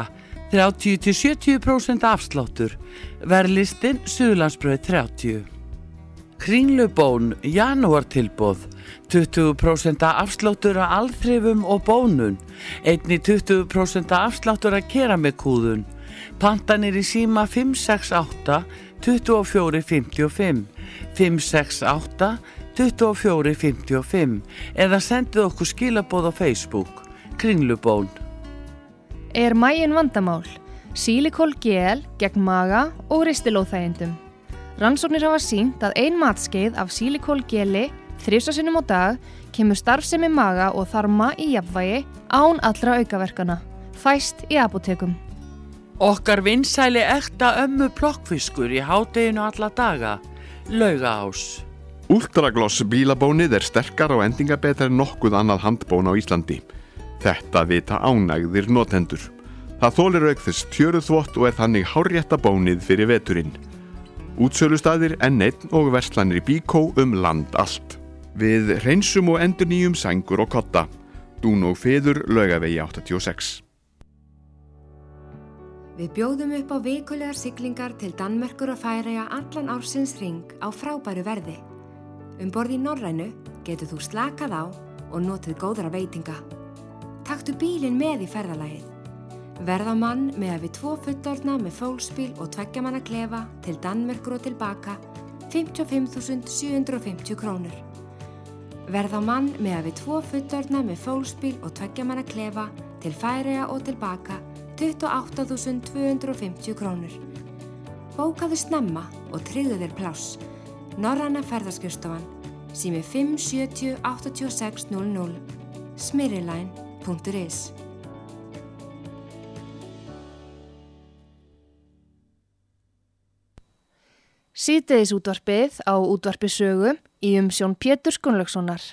þrjátíu til sjötíu prósent afsláttur, verðlistin Suðurlandsbrauð þrjátíu. Kringlubón, janúartilboð, tuttugu prósent afsláttur af alþrifum og bónun, einnig tuttugu prósent afsláttur af keramikúðun, pantanir í síma fimm sex átta, tuttugu og fjögur fimmtíu og fimm, fimm sex átta, tuttugu og fjögur fimmtíu og fimm eða sendið okkur skilaboð á Facebook, Kringlubón.
Er maginn vandamál? Sílikól-gel gegn maga og ristilóþægindum. Rannsóknir hafa sýnt að ein matskeið af sílikól-geli þrisvar sinnum á dag kemur starfsemi maga og þarma í jafnvægi án allra aukaverkana. Fæst í apótekum.
Okkar vinsæli ekta ömmu plokkfiskur í hádeginu alla daga, Laugaás.
Ultragloss bílabónið er sterkar og endingabetra en nokkuð annað handbón á Íslandi. Þetta vita ánægðir notendur. Það þolir auk þess tjöruþvott og er þannig hárrétta bónið fyrir veturinn. Útsölustaðir N einn og verslanir í Bíkó um land allt. Við hreinsum og endurnýjum sængur og kotta. Dún og feður Laugavegi áttatíu og sex.
Við bjóðum upp á vikulegar siglingar til Danmerkur og Færeyja allan ársins hring á frábæru verði. Um borð í Norrænu getur þú slakað á og notið góðra veitinga. Taktu bílinn með í ferðalagið. Verð á mann með að við tvo fullorðna með fólksbíl og tveggja manna klefa til Danmerkur og tilbaka fimmtíu og fimm þúsund sjö hundruð og fimmtíu krónur. Verð á mann með að við tvo fullorðna með fólksbíl og tveggja manna klefa til Færeyja og tilbaka tuttugu og átta þúsund tvö hundruð og fimmtíu krónur. Bókaðu snemma og tryggðu þér pláss. Norræna ferðaskrifstofan, sími fimm sjötíu áttatíu og sex núll núll, smyrriline punktur is.
Síðdegis útvarpið á útvarpi sögu í umsjón Péturs Gunnlaugssonar.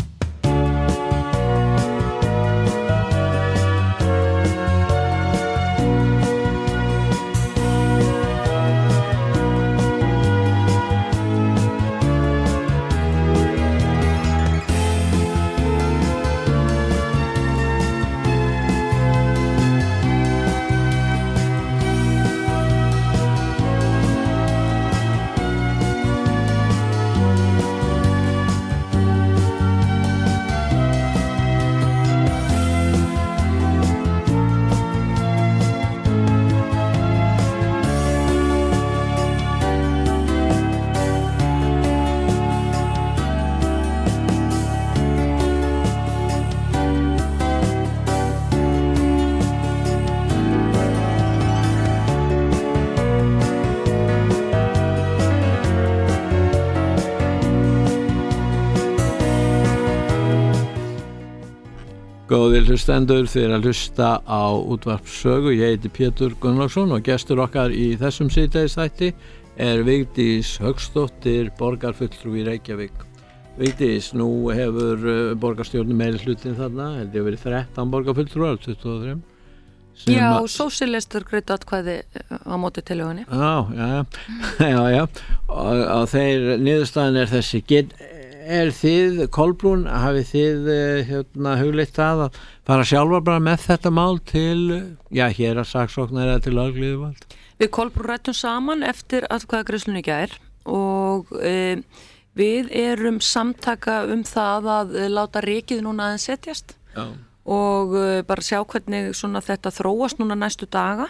Góðir hlustendur, þið er að hlusta á útvarpssögu. Ég heiti Pétur Gunnlaugsson og gestur okkar í þessum síðdegisþætti er Vigdís Hauksdóttir, borgarfulltrúi í Reykjavík. Vigdís, nú hefur borgarstjórnin meirihlutin þarna, held ég verið þrettán borgarfulltrúar, tuttugu og þrjú.
Já, sósíalistar greiddu atkvæði á móti tillögunni.
Já, já, já, já. Og, og þeir, niðurstaðan er þessi, get, er þið, Kolbrún, hafið þið hérna hugleitt það að fara sjálfar bara með þetta mál til, já, hér að saksóknar eða til lögregluyfirvald?
Við Kolbrún rættum saman eftir atkvæðagreiðslunni í gær og e, við erum samtaka um það að láta rykið núna aðeins setjast. Já. Og e, bara sjá hvernig svona þetta þróast núna næstu daga.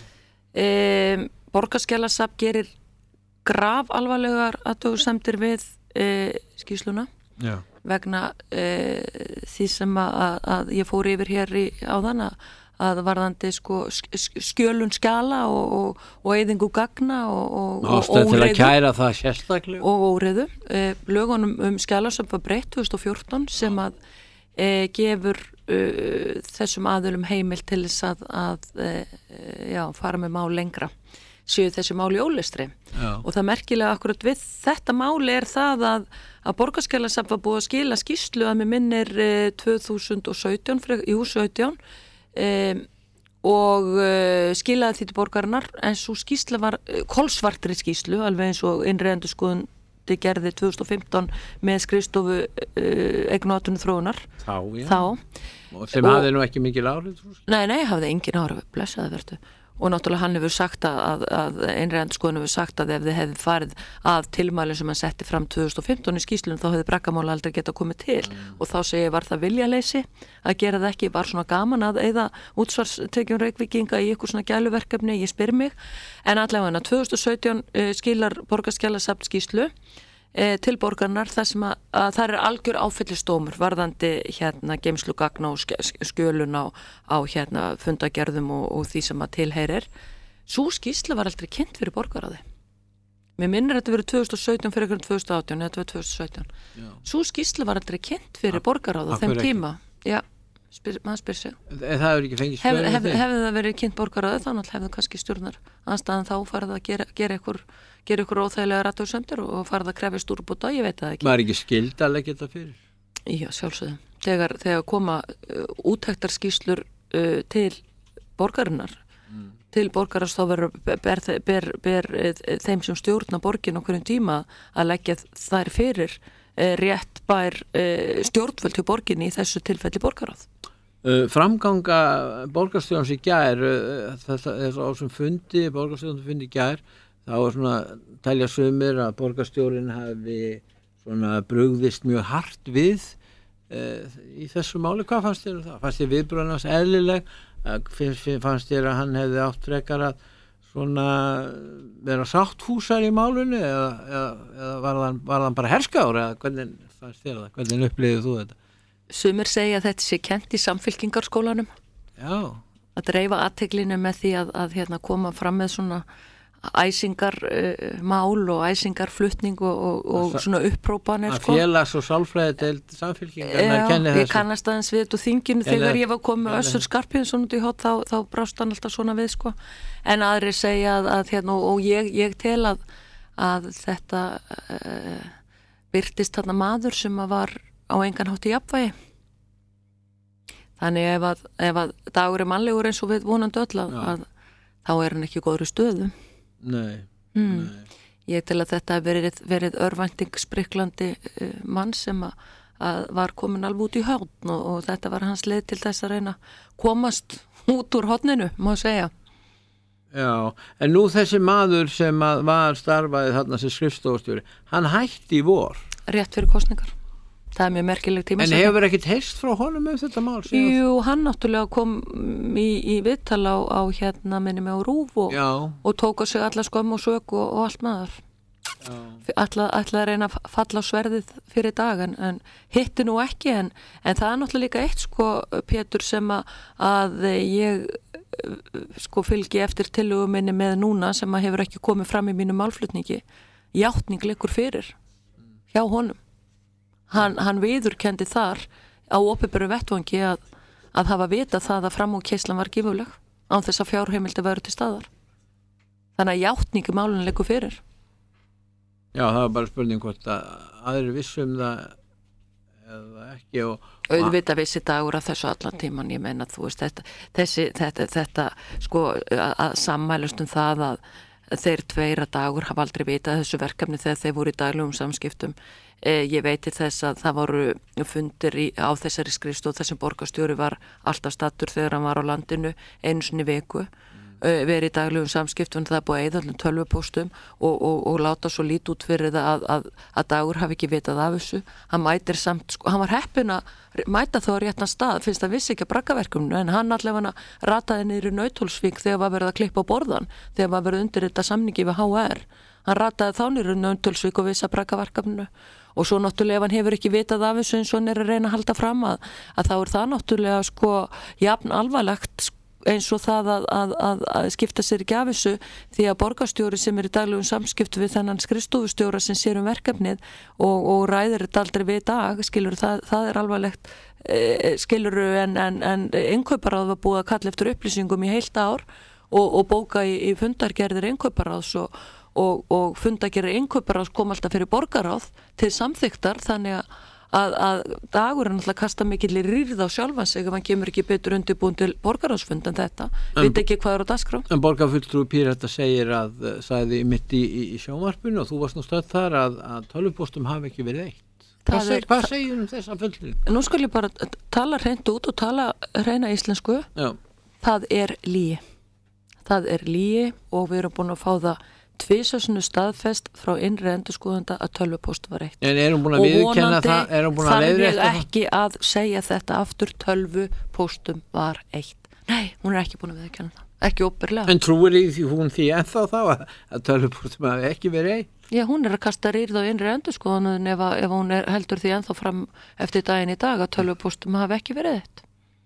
E, Borgarskjalasafn gerir graf alvarlegar athugasemdir við E, skýrsluna. Já. Vegna e, því sem að, að ég fór yfir hér í áðan að, að varðandi sko skjölun skjala og, og, og eyðingu gagna og, og, og
óreiðu til að kæra það sérstaklega
og óreiðu. E, lögunum um skjalasöfn var breytt tvö þúsund og fjórtán sem að e, gefur e, þessum aðilum heimild til þess að, að e, já, fara með mál lengra, séu þessi mál í ólestri. Og það merkilega akkurat við þetta máli er það að, að Borgarskjalasafn var búið að skila skýrslu að mér minnir e, tvö þúsund og sautján, jú sautján e, og e, skilaði því til borgarinnar en svo skýrsla var e, kolsvartri skýrslu alveg eins og innri endurskoðun fundi gerði tvö þúsund og fimmtán með skrifstofu uh, eign- og atvinnuþróunar
þá, já.
þá
og sem og, hafði nú ekki mikil áhrif
nei, nei, hafði engin áhrif, blessaði verðu og náttúrulega hann hefur sagt að, að einri endurskoðun hefur sagt að ef þið hefði farið að tilmælum sem hann setti fram tvö þúsund og fimmtán í skýslunum þá hefði brakkamála aldrei getað komið til mm. og þá segi var það viljaleysi að gera það ekki, var svona gaman að eða útsvarstekjum Reykvíkinga í ykkur svona gæluverkefni, ég spyr mig en allavega tvö þúsund og sautján uh, skilar borgarskjalasafn skýslu uh, til borgarnar þar sem að, að það er algjör áfyllistómur varðandi hérna geymslugagna og skjölun á, á hérna fundagerðum og, og því sem að tilheyrir. Sú skýrsla var aldrei kynnt fyrir borgaráði. Mér minnir þetta verið tvö þúsund og sautján fyrir tvö þúsund og átján, eða tvö þúsund og sautján. Já. Sú skýrsla var aldrei kynnt fyrir borgaráði á þeim tíma. Já, spyr, maður spyr sig.
Það hefur ekki fengið svör
við þeim? Hefði það verið kynnt borgaráði þannig hefði kannski stjórnar anstæðan þá farið að gera, gera ykkur gera ykkur óþægilega rættuðsöndur og farið að krefjast úrbóta, ég veit það ekki.
Maður ekki skild að leggja þetta fyrir?
Já, sjálfsögðu. Þegar, þegar koma uh, úttektarskýslur uh, til borgarinnar mm. til borgarast þá verður ber, ber, ber, ber þeim sem stjórna borgin á hverjum tíma að leggja þær fyrir uh, rétt bær uh, stjórnvöld til borgin í þessu tilfelli borgaráð.
Uh, framganga borgarstjórnans í gær uh, þess að á sem fundi borgarstjórnans fundi í gær þá er svona telja sumir að borgarstjórinn hafi svona brugðist mjög hart við uh, í þessu máli. Hvað fannst þér um það? Fannst þér viðbröðin hans eðlileg? Fannst þér að hann hefði átt frekar að svona vera sáttfúsar í málunni eða, eða, eða var, hann, var hann bara herskár eða hvernig fannst þér það? Hvernig upplifðið þú þetta?
Sumir segja að þetta sé kennt í samfylkingarskólanum.
Já.
Að dreifa athyglinni með því að, að hérna, koma fram með svona æsingar uh, mál og æsingar flutning og, og, og svona upprópanir
sko. Að félags- og sálfræði deild samfylkingarnar kenni þessu.
Já, ég kannast aðeins við þetta og þinginu Kenni þegar ég var komið Össur Skarphéðinsson út í hótt þá, þá brást hann alltaf svona við sko. En aðri segja að, að hérna, og ég, ég tel að, að þetta uh, birtist þarna maður sem að var á engan hátt í jafnvægi. Þannig ef að, ef að dagur er mannlegur eins og við vonandi öll að, að þá er hann ekki í góðri stöðu.
Nei,
mm.
nei.
Ég tel að þetta verið, verið örvænting spriklandi uh, mann sem að, að var komin alveg út í hörn og, og þetta var hans leið til þess að reyna komast út úr horninu, má segja.
Já, en nú þessi maður sem að var starfaði þarna sem skrifstofustjóri, hann hætti í vor.
Rétt fyrir kosningar. Það er mjög merkileg tíma.
En hefur ekkert heyrst frá honum um þetta mál? Síðan?
Jú, hann náttúrulega kom í, í viðtala á, á hérna minni með á Rúf og, og tók á sig alla skömm og sök og, og allt maður. Alla að reyna að falla á sverðið fyrir dag en, en hitti nú ekki en, en það er náttúrulega líka eitt sko Pétur sem að, að ég sko fylgi eftir tillögu minni með núna sem að hefur ekki komið fram í mínu málflutningi. Játning leikur fyrir hjá honum. Hann, hann viðurkendi þar á opinberu vettvangi að, að hafa vita það að framúrkeyslan var gífurleg án þess að fjárheimildi væru til staðar. Þannig að játningu málun leikur fyrir.
Já, það var bara spurning hvort að aðrir vissum það eða ekki. Og,
auðvitað vissi dagur að þessu allan tíman, ég meina þú veist þetta, þessi, þetta, þetta sko að, að sammælust um það að þeir tveira dagur hafa aldrei vitað þessu verkefni þegar þeir voru í daglegum samskiptum. Eh, ég veiti þess að það voru fundir í, á þessari skrifstofu þessum borgarstjóri var alltaf stattur þegar hann var á landinu einu sinni viku mm. eh, verið í daglegum samskiptum það er búið að eyða allir tölvupóstum og, og, og láta svo lít út fyrir það að, að, að dagur hafi ekki vitað af þessu hann mætir samt, sko, hann var heppinn að mæta þá á réttan stað, finnst það vissi ekki að braggaverkumnu en hann allavega rataði niður í Nauthólsvík þegar var verið að klippa á borðan þegar var verið undir þetta samningi við H R hann rataði þá niður í Nauthólsvík og vissi að braggaverkumnu og svo náttúrulega ef hann hefur ekki vitað af þessu eins og hann er að reyna að halda fram að, að þá er það náttúrulega sko jafn alvarlegt eins og það að, að, að, að skipta sér ekki af þessu því að borgarstjóri sem er í daglegum samskiptu við þennan skrifstofustjóra sem sér um verkefnið og, og ræðir þetta aldrei við dag skilur það, það er alvarlegt e, skilur en, en, en innkauparáð var búið að kalla eftir upplýsingum í heilt ár og, og bóka í, í fundargerðir innkauparáðs og og, og fundagerðir innkauparáðs kom alltaf fyrir borgaráð til samþyktar þannig að, að Dagur er náttúrulega kasta mikill rýrð á sjálfan sig ef hann kemur ekki betur undirbúin til borgarráðsfund en þetta, veit ekki hvað er á dagskrá.
En borgarfulltrúi Pírata segir að, sagði mitt í, í, í sjónvarpinu og þú varst nú stödd þar að, að tölvupóstum hafi ekki verið eitt. Hvað, seg, hvað segir um þessa fulltrúi?
Nú skal ég bara tala hreint út og tala hreina íslensku.
Já.
Það er lygi. Það er lygi og við erum búin að fá það tvisvarsinnum staðfest frá innri endurskoðanda að tölvupóst var eitt.
En erum búin að viðurkenna það? Erum búin að leiðrétta það?
Þarf ég ekki að segja þetta aftur, tölvupóstum var eitt. Nei, hún er ekki búin að viðurkenna það. Ekki óbyrlega.
En trúir í því hún því ennþá þá að, að tölvupóstum hafi ekki verið eitt?
Já, hún er að kasta rýrð á innri endurskoðanum ef, ef hún er, heldur því ennþá fram eftir daginn í dag að tölvupóstum hafi ekki verið eitt.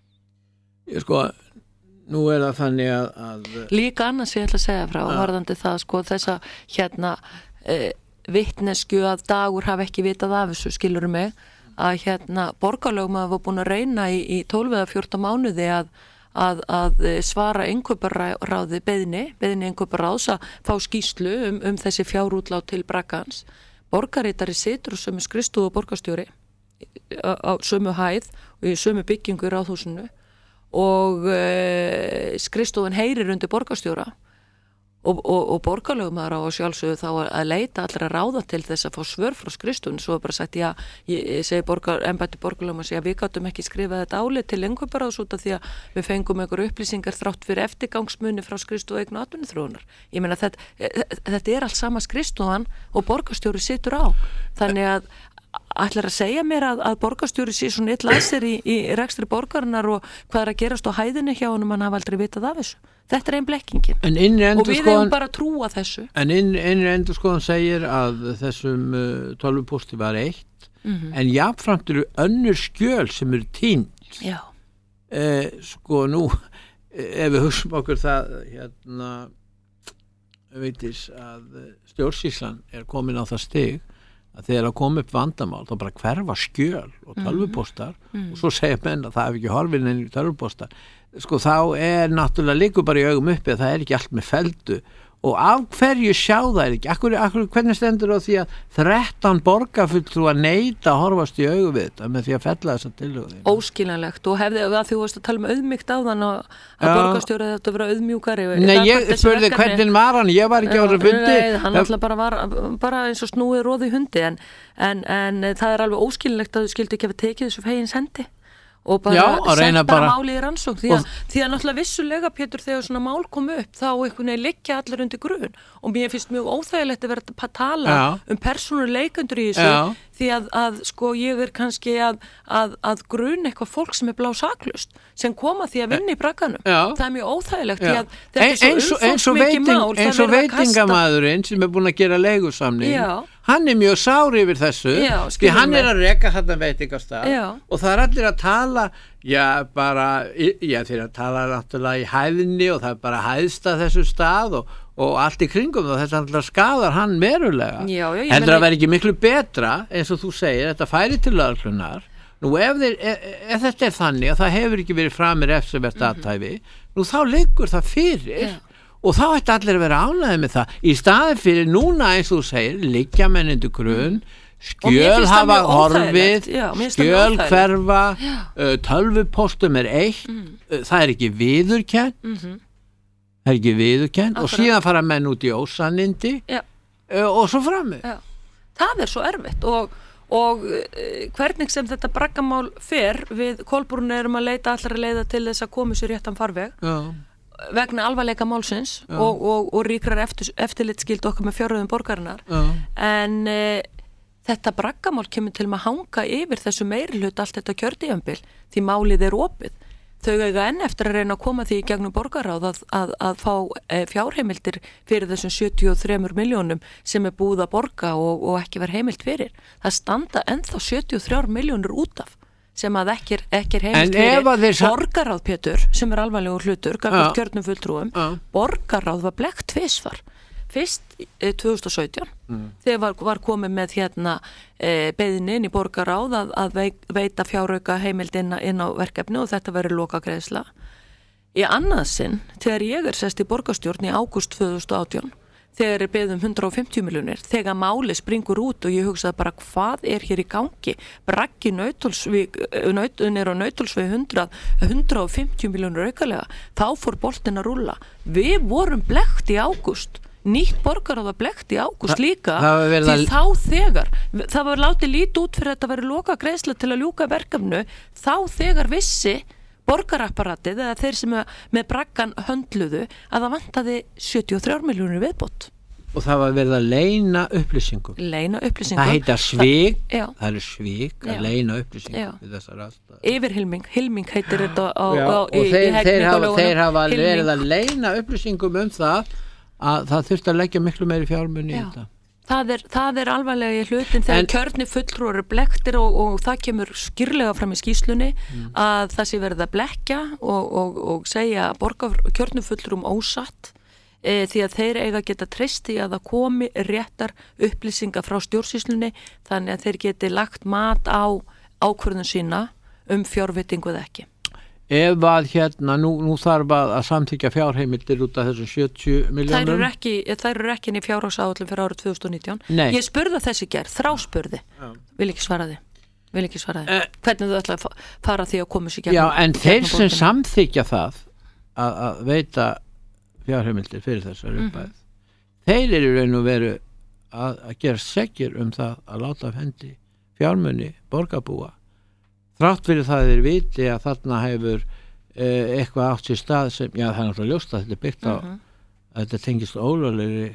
Ég sko, nú er það þannig að... að
Líka annars ég ætla að segja frá, varðandi það sko þessa hérna e, vitnesku að Dagur hafi ekki vitað af þessu, skilur mig, að hérna borgarlögmaður var búin að reyna í, í tólf eða fjórtán mánuði að Að, að svara innkauparáði beðni, beðni innkauparáðs að fá skýrslu um, um þessi fjárútlát til braggans. Borgarritari situr og sömu skrifstofu og borgarstjóri á, á sömu hæð og í sömu byggingu í ráðhúsinu og e, skrifstofun heyrir undir borgarstjóra og, og, og borgarlögmaður á að sjálfsögðu þá að leita allra ráða til þess að fá svör frá skrifstofunni. Svo er bara sagt, já, ég, ég segi borgar, embætti borgarlögmaður, já, við gátum ekki skrifað þetta álit til innkauparáðs út af því að við fengum einhver upplýsingar þrátt fyrir eftirgangsmuni frá skrifstofu eigin og atvinnuþróunar. Ég meina, þetta, þetta er allt sama skrifstofan og borgarstjóri situr á. Þannig að ætlar að segja mér að, að borgarstjóri sé svona eitt læsir í, í rekstri borgarinnar og hvað er að gerast á hæðinni hjá honum, hann hafa aldrei vitað af þessu. Þetta er einn blekkingin og við hefum bara að trúa þessu.
En innri endurskoðan segir að þessum uh, tölvupósti var eitt mm-hmm. en jafnframt eru önnur skjöl sem eru týnd.
Já.
Eh, sko nú ef við hugsaum okkur það hérna veitis að stjórnsýslan er komin á það stig að þegar að koma upp vandamál þá bara hverfa skjöl og tölvupóstar mm. og svo segja menn að það hef ekki horfinn en tölvupóstar. Sko þá er náttúrulega líka bara í augum uppi að það er ekki allt með feldu og af hverju sjá það ekki? Akkur, akkur, hvernig stendur á því að þrettán borgarfulltrú að neita að horfast í augu við þetta með því að fella þessa tillögu?
Óskiljanlegt og hefði að þú varst að tala um auðmygt á þann að, að borgarstjóri þetta að vera auðmjúkari.
Nei, ég spurði hvernig var hann, ég var ekki á þessu fundi.
Nei, hann alltaf bara var bara eins og snúið róði hundi en, en, en það er alveg óskiljanlegt að þú skildi ekki að tekið þessu fegins hendi og bara setta bara máli í rannsókn því að, því að náttúrulega vissulega Pétur þegar svona mál kom upp þá einhvern veginn liggja allir undir grun og mér finnst mjög óþægilegt að vera að tala Já. um persónuleikendur í þessu Já. því að, að sko ég er kannski að, að, að grun eitthvað fólk sem er blá saklust sem koma því að vinna í bragganum Já. það er mjög óþægilegt því að þetta er svo umfangsmikið mál
eins og veitingamæðurinn sem er búin að gera leigusamning Já. hann er mjög sár yfir þessu Já, því hann er að reka þetta veitingastað Já. og það er allir að tala já bara já þeir að tala náttúrulega í hæðinni og það er bara hæðsta þessu stað og, og allt í kringum og þetta alltaf skadar hann verulega heldur að vera ekki miklu betra eins og þú segir þetta færi til lögreglunar nú ef, þeir, ef, ef þetta er þannig að það hefur ekki verið framir eftirvert mm-hmm. athæfi nú þá liggur það fyrir yeah. og þá ætti allir að vera ánægði með það í staði fyrir núna eins og þú segir liggja mennindu grunn skjöl hafa horfið Já, skjöl hverfa uh, tölvupóstum er eitt mm. uh, það er ekki viðurkennt mm-hmm. það er ekki viðurkennt Akkurat. og síðan fara menn út í ósannindi uh, og svo frammi
Já. það er svo erfitt og, og uh, hvernig sem þetta braggamál fer við Kolbrún erum að leita allra leiða til þess að koma sér réttan farveg Já. vegna alvarleika málsins og, og, og ríkrar eftir, eftirlitsskyldu okkar með fjárhauðum borgarinnar Já. en uh, þetta braggamál kemur til að hanga yfir þessu meirihlut allt þetta kjörtíðanbil því málið er opið. Þau eiga enn eftir að reyna að koma því í gegnum borgarráð að, að, að fá e, fjárheimildir fyrir þessum sjötíu og þremur milljónum sem er búið að borga og, og ekki var heimild fyrir. Það standa ennþá sjötíu og þrjár milljónur út af sem að ekki er, ekki er heimild fyrir þeir... borgarráð Pétur sem er alvarlegur hlutur, gagnvart kjörnum fulltrúum. Borgarráð var blekkt tvisvar. Fyrst eh, tvö þúsund og sautján mm. þegar var, var komið með hérna eh, beiðni inn í borgarráð að, að veita fjárauka heimild inn, inn á verkefni og þetta verið lokagreiðsla. Í annað sinn þegar ég er sest í borgarstjórn í ágúst tvö þúsund og átján þegar er beðið um hundrað og fimmtíu milljónir, þegar máli springur út og ég hugsaði bara hvað er hér í gangi, Braggi Nauthólsvík, nöytunir og Nauthólsvík hundrað, hundrað og fimmtíu milljónir aukalega, þá fór boltin að rúlla. Við vorum blekkt í ágúst, nýtt borgaráð var blekkt í ágúst líka, því að... þá þegar, það var látið lítið út fyrir að þetta væri loka greiðsla til að ljúka verkefnu, þá þegar vissi borgarapparatið eða þeir sem með braggan höndluðu að það vantaði sjötíu og þrjár milljónir viðbót.
Og það var verið að leyna upplýsingum.
Leyna upplýsingum.
Það heita svik,
það,
það er svik að leyna upplýsingum við þessar aðstæður.
Yfirhylming, hylming heitir þetta á,
Já,
á,
og
í,
þeir,
í
þeir hafa, þeir hafa
hylming.
verið að leyna upplýsingum um það að það þurfti að leggja miklu meiri fjármuni í þetta.
Það er, það er alvarlega í hlutin þegar kjörni fulltrúar eru blekktir og, og það kemur skýrlega fram í skýslunni mm. að það sé verið að blekja og, og, og segja borgar kjörni fulltrúum ósatt e, því að þeir eiga geta treysti að það komi réttar upplýsingar frá stjórnsýslunni þannig að þeir geti lagt mat á ákvörðun sína um fjárveitingu eða ekki.
Ef að hérna, nú, nú þarf að, að samþykja fjárheimildir út af þessum sjötíu milljónum.
Þær eru ekki, þær eru ekki inn í fjárhagsáætlun fyrir árið tvö þúsund og nítján.
Nei.
Ég spurði þessi gerð, þráspurði. Já. Vil ekki svara því. Vil ekki svara því. Uh, Hvernig þú ætla að fara því að koma sér gegn?
Já, en þeir sem samþykja það að, að veita fjárheimildir fyrir þessar uppæð, mm-hmm. þeir eru raun og veru að, að gera segir um það að láta af hendi fjármuni borgarbúa. Þrátt fyrir það þeir viti að þarna hefur eh, eitthvað átt sér stað sem, já það er náttúrulega ljóst að þetta er byggt á uh-huh. að þetta tengist ólöglegri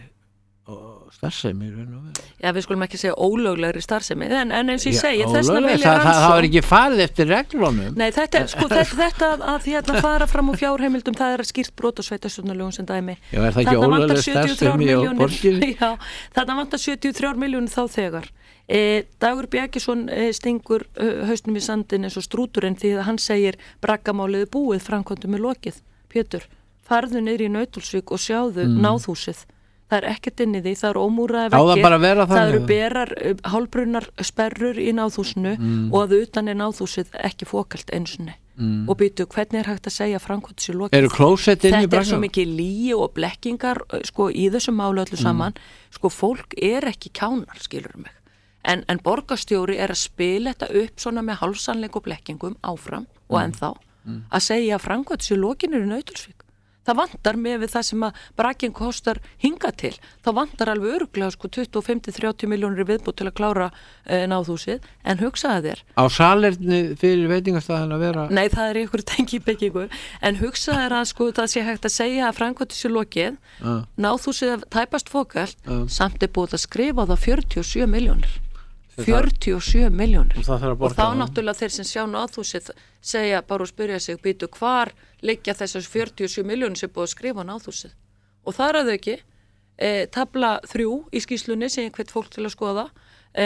starfsemi.
Já, við skulum ekki segja ólöglegri starfsemi, en, en eins og ég segi, þess
vegna vilja rannsókn. Það, það er ekki farið eftir reglunum.
Nei, þetta, sko, þetta, þetta að því að fara fram úr fjárheimildum, það er skýrt brot á sveitarstjórnarlögum sem dæmi.
Já, er það ekki ólöglegri starfsemi og borginni?
Já, þarna vantar sjötíu og þrjár milljónir þá þegar. E, Dagur Bjarkisson e, stingur e, hausnum í sandin eins og strúturinn því að hann segir braggamálið búið, framkvæmdum er lokið. Pétur, farðu niður í Nauthólsvík og sjáðu mm. náðhúsið. Það er ekkert inn í því, það eru ómúraði veggir, það, það eru berar hálbrunnar sperrur í náðhúsinu mm. og að utan er náðhúsið ekki fókalt einsunni. Mm. Og býtu, hvernig er hægt að segja framkvæmd sér lokið?
Eru klósett inn í
Þetta er svo mikið lýi og blekkingar sko, í þessum málu öllu saman. Mm. Sko, fólk er ekki kjánar, skilur mig. En, en borgarstjóri er að spila þetta upp svona með hálfsannleik og blekkingum áfram og ennþá mm. að segja að framkvæmd sér lokinir í Nauthólsvík. Það vantar með við það sem að bragging kostar hinga til. Það vantar alveg öruglega sko tuttugu og fimm til þrjátíu milljónir í viðbót til að klára e, náðhúsið, en hugsaði þér.
Á salerni fyrir veitingastæðan að vera?
Nei, það er ykkur tengibyggingu, en hugsaði þér að sko það sé hægt að segja að framkvæmd sér lokið, uh. náðhúsið tæpast fókalt, uh. samt er búið að skrifa það fjörutíu og sjö milljónir. fjörutíu og sjö milljónir og, og þá náttúrulega þeir sem sjá náðhúsið segja bara og spyrja sig býtu hvar liggja þessar fjörutíu og sjö milljónir sem búið að skrifa náðhúsið og það er að þau ekki e, tabla þrjú í skýslunni sem ég hvet fólk til að skoða e,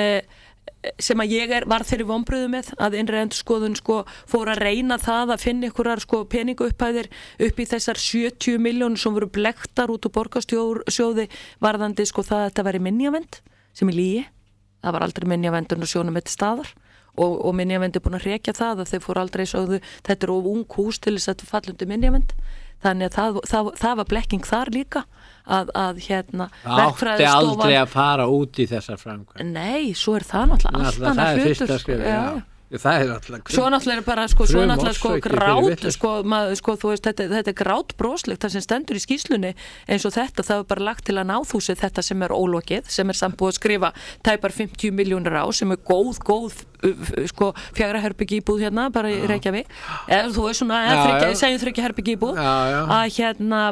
sem að ég er, var þeirri vonbröðu með að innri endurskoðun sko fór að reyna það að finna ykkurar sko peninguupphæðir upp í þessar sjötíu milljónir sem voru blektar út úr borgarsjóði varðandi sko það að þetta væri minjavend sem er lygi. Það var aldrei minjavendun og sjónum eitt staðar og, og minjavend er búin að rekja það að þau fór aldrei sögðu þetta er of ung hús til þess að fallundi minjavend þannig að það, það, það var blekking þar líka að, að hérna
það átti aldrei að fara út í þessar framkvæm.
Nei, svo er það náttúrulega allt annað hlutur.
Það er fyrsta skrif, já. já. Það er alltaf
svo náttúrulega bara sko, svo náttúrulega sko grát sko, maður, sko þú veist þetta, þetta er grát broslegt það sem stendur í skýslunni eins og þetta það er bara lagt til að náðhúsið þetta sem er ólokið sem er samt búið að skrifa tæpar fimmtíu milljónir á sem er góð góð sko fjögra herbyggi íbúð hérna bara í Reykjavík eða þú veist svona eða þryggja segjum þryggja herbyggi íbúð já, já. að hérna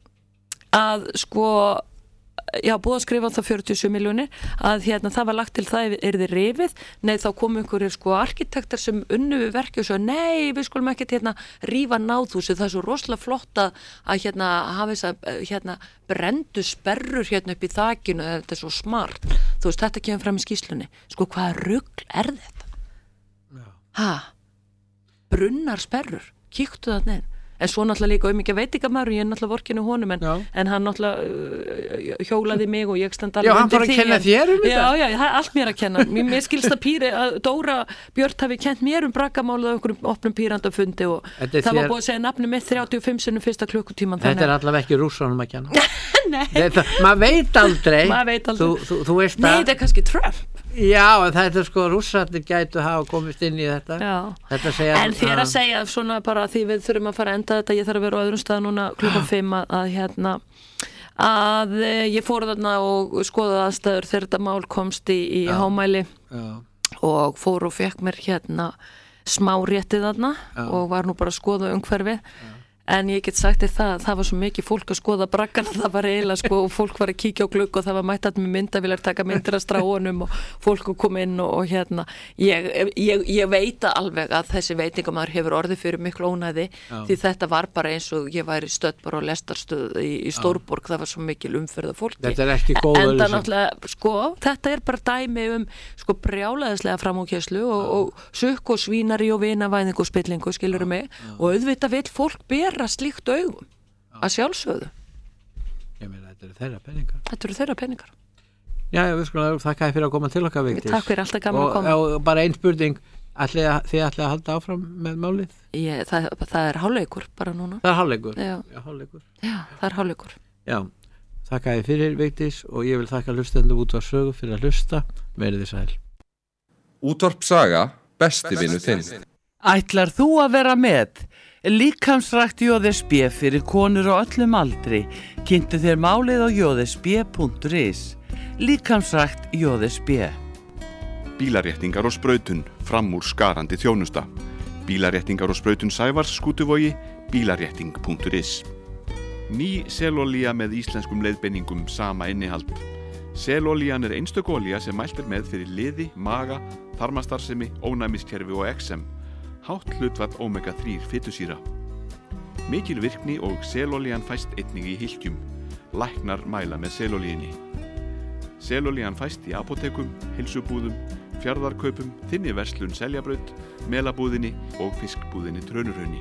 að sko já, búið að skrifa það fjörutíu og sjö milljónir að hérna það var lagt til það er þið rifið, nei þá komu einhverjir sko arkitektar sem unnu við verki og svo nei við skulum ekki hérna rífa náðhúsið, það er svo rosalega flott að hérna hafa þess að hérna brendu sperrur hérna upp í þakinu, þetta er svo smart þú veist þetta kemur fram í skýslunni sko hvaða rugl er þetta? Já. Ha? Brunnar sperrur, kíktu það neð en svo náttúrulega líka um ekki veitingamæður og ég er náttúrulega vorkinu honum en, en hann náttúrulega uh, hjólaði mig og ég stend alveg
undir því. Já, hann fór að kenna þér um þetta?
Já, já, það er allt mér að kenna. Mér, mér skilst að Píri, að Dóra Björt hafi kent mér um braggamálið á einhverjum opnum pírandafundi og það þér... var búið að segja nafni mitt þrjátíu og fimm sinnum fyrsta klukkutíman.
Þetta er allavega ekki rússanum að kenna. Nei. Þetta, maður veit aldrei.
Maður veit aldrei.
Þú, þú, þú veist
Nei, þetta er kannski Trump.
Já, þetta er sko rússarnir gætu hafa komist inn í þetta, þetta segja,
en þér að segja svona bara því við þurfum að fara að enda þetta, ég þarf að vera á öðrum stað núna klukkan fimm að, að hérna að ég fór þarna og skoðaði aðstæður þegar þetta mál komst í, í hámæli Já. og fór og fekk mér hérna smá rétti þarna Já. og var nú bara að skoða umhverfið Já. En ég get sagt þér það, það var svo mikið fólk að skoða braggan, það var eiginlega sko, og fólk var að kíkja á glugg og það var mættat með myndavélar, taka myndir að stráunum og fólk kom inn og, og hérna, ég, ég, ég veit alveg að þessi veitingamaður hefur orðið fyrir miklu ónæði, Já. Því þetta var bara eins og ég væri stödd bara á lestarstöð í, í Stórborg, það var svo mikil umferð af fólki.
Þetta er ekki góð
en það náttúrulega, sko, þetta er bara dæmi um sko brjálæðislega framúrkerslu og, og sukk og svínari og vinavæðing og spillingu, skilurðu mig, og auðvitað vill fólk ber slíkt augum að sjálfsögðu.
Ég meina, þetta eru þeirra peningar.
Þetta eru þeirra peningar.
Já, við skulum þakka þér fyrir að koma til okkar, Vigdís.
Takk fyrir, alltaf gaman
og,
að koma.
Og bara ein spurning, ætli að, þið ætli að halda áfram með málið?
Ég, það, það er hálfleikur bara núna.
Það er hálfleikur?
Já.
Já, hálfleikur.
Já, það er hálfleikur.
Já, þakka þér fyrir, Vigdís, og ég vil þakka hlustendur Útvarp Sögu fyrir að hlusta. Verið þið sæl.
Útvarp Saga, besti vinur þinn.
Ætlar þú að vera með? Líkamsrækt J S B fyrir konur á öllum aldri. Kynntu þér málið á j s b punktur is. Líkamsrækt J S B.
Bílaréttingar og sprautun, fram úr skarandi þjónusta. Bílaréttingar og sprautun Sævars Skútuvogi, bílarétting punktur is. Ný selolía með íslenskum leiðbeiningum, sama innihald. Selolían er einstök olía sem mælt er með fyrir liði, maga, þarmastarfsemi, ónæmiskerfi og eksem. Hátt hlutfall omega þrjú fitusýra. Mikil virkni og selolían fæst einnig í hylkjum. Læknar mæla með selolíunni. Selolían fæst í apótekum, heilsubúðum, fjarðarkaupum, þinni verslun Seljabraut, melabúðinni og fiskbúðinni Trönurhrauni.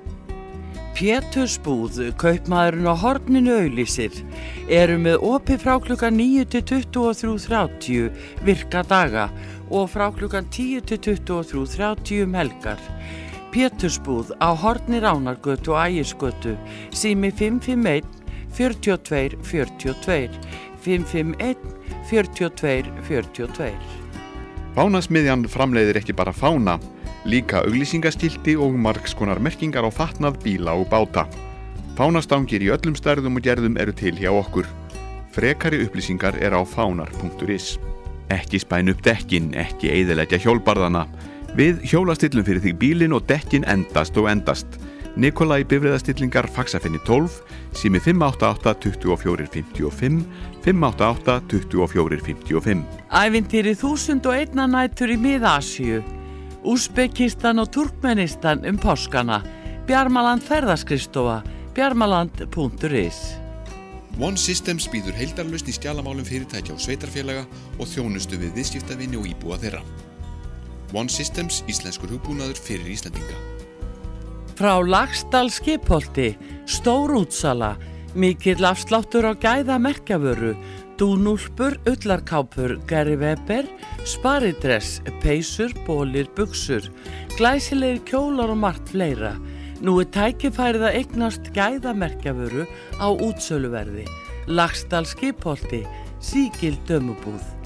Pétursbúð, kaupmaðurinn á horninu auglýsir, eru með opið frá klukkan níu til tuttugu og þrjú þrjátíu virka daga og frá klukkan tíu til tuttugu og þrjú þrjátíu um helgar. Pétursbúð á horni Ránargötu og Ægisgötu, sími fimm fimm einn, fjörutíu og tveir, fjörutíu og tveir, fimm fimm einn, fjörutíu og tveir, fjörutíu og tveir.
Fánasmiðjan framleiðir ekki bara fána, líka auglýsingaskilti og margskonar merkingar á fatnað, bíla og báta. Fánastangir í öllum stærðum og gerðum eru til hjá okkur. Frekari upplýsingar er á fánar punktur is. Ekki spæn upp dekkin, ekki eyðileggja hjólbarðana. Við hjólastillum fyrir þig bílinn og dekkin endast og endast. Nikolai bifreiðastillingar Faxafinni tólf, sími fimm átta átta, tuttugu og fjögur, fimmtíu og fimm, fimm átta átta, tuttugu og fjögur, fimmtíu og fimm.
Ævintýri þúsund og einna nætur í Mið-Asíu. Úsbekistan og Turkmenistan um páskana. Bjarmaland ferðaskristofa, bjarmaland punktur is.
One Systems býður heildarlausn í skjalamálum fyrirtækja og sveitarfélaga og þjónustu við viðskiptavinni og íbúa þeirra. One Systems, íslenskur hugbúnaður fyrir Íslendinga.
Frá Laxdal Skipholti, stór útsala, mikill afsláttur á gæða merkjavöru, dúnúlpur, ullarkápur, Gary Weber, sparidress, peysur, bólir, buxur, glæsilegir kjólar og margt fleira. Nú er tækifærið að eignast gæða merkjavöru á útsöluverði. Laxdal Skipholti, sígild dömubúð.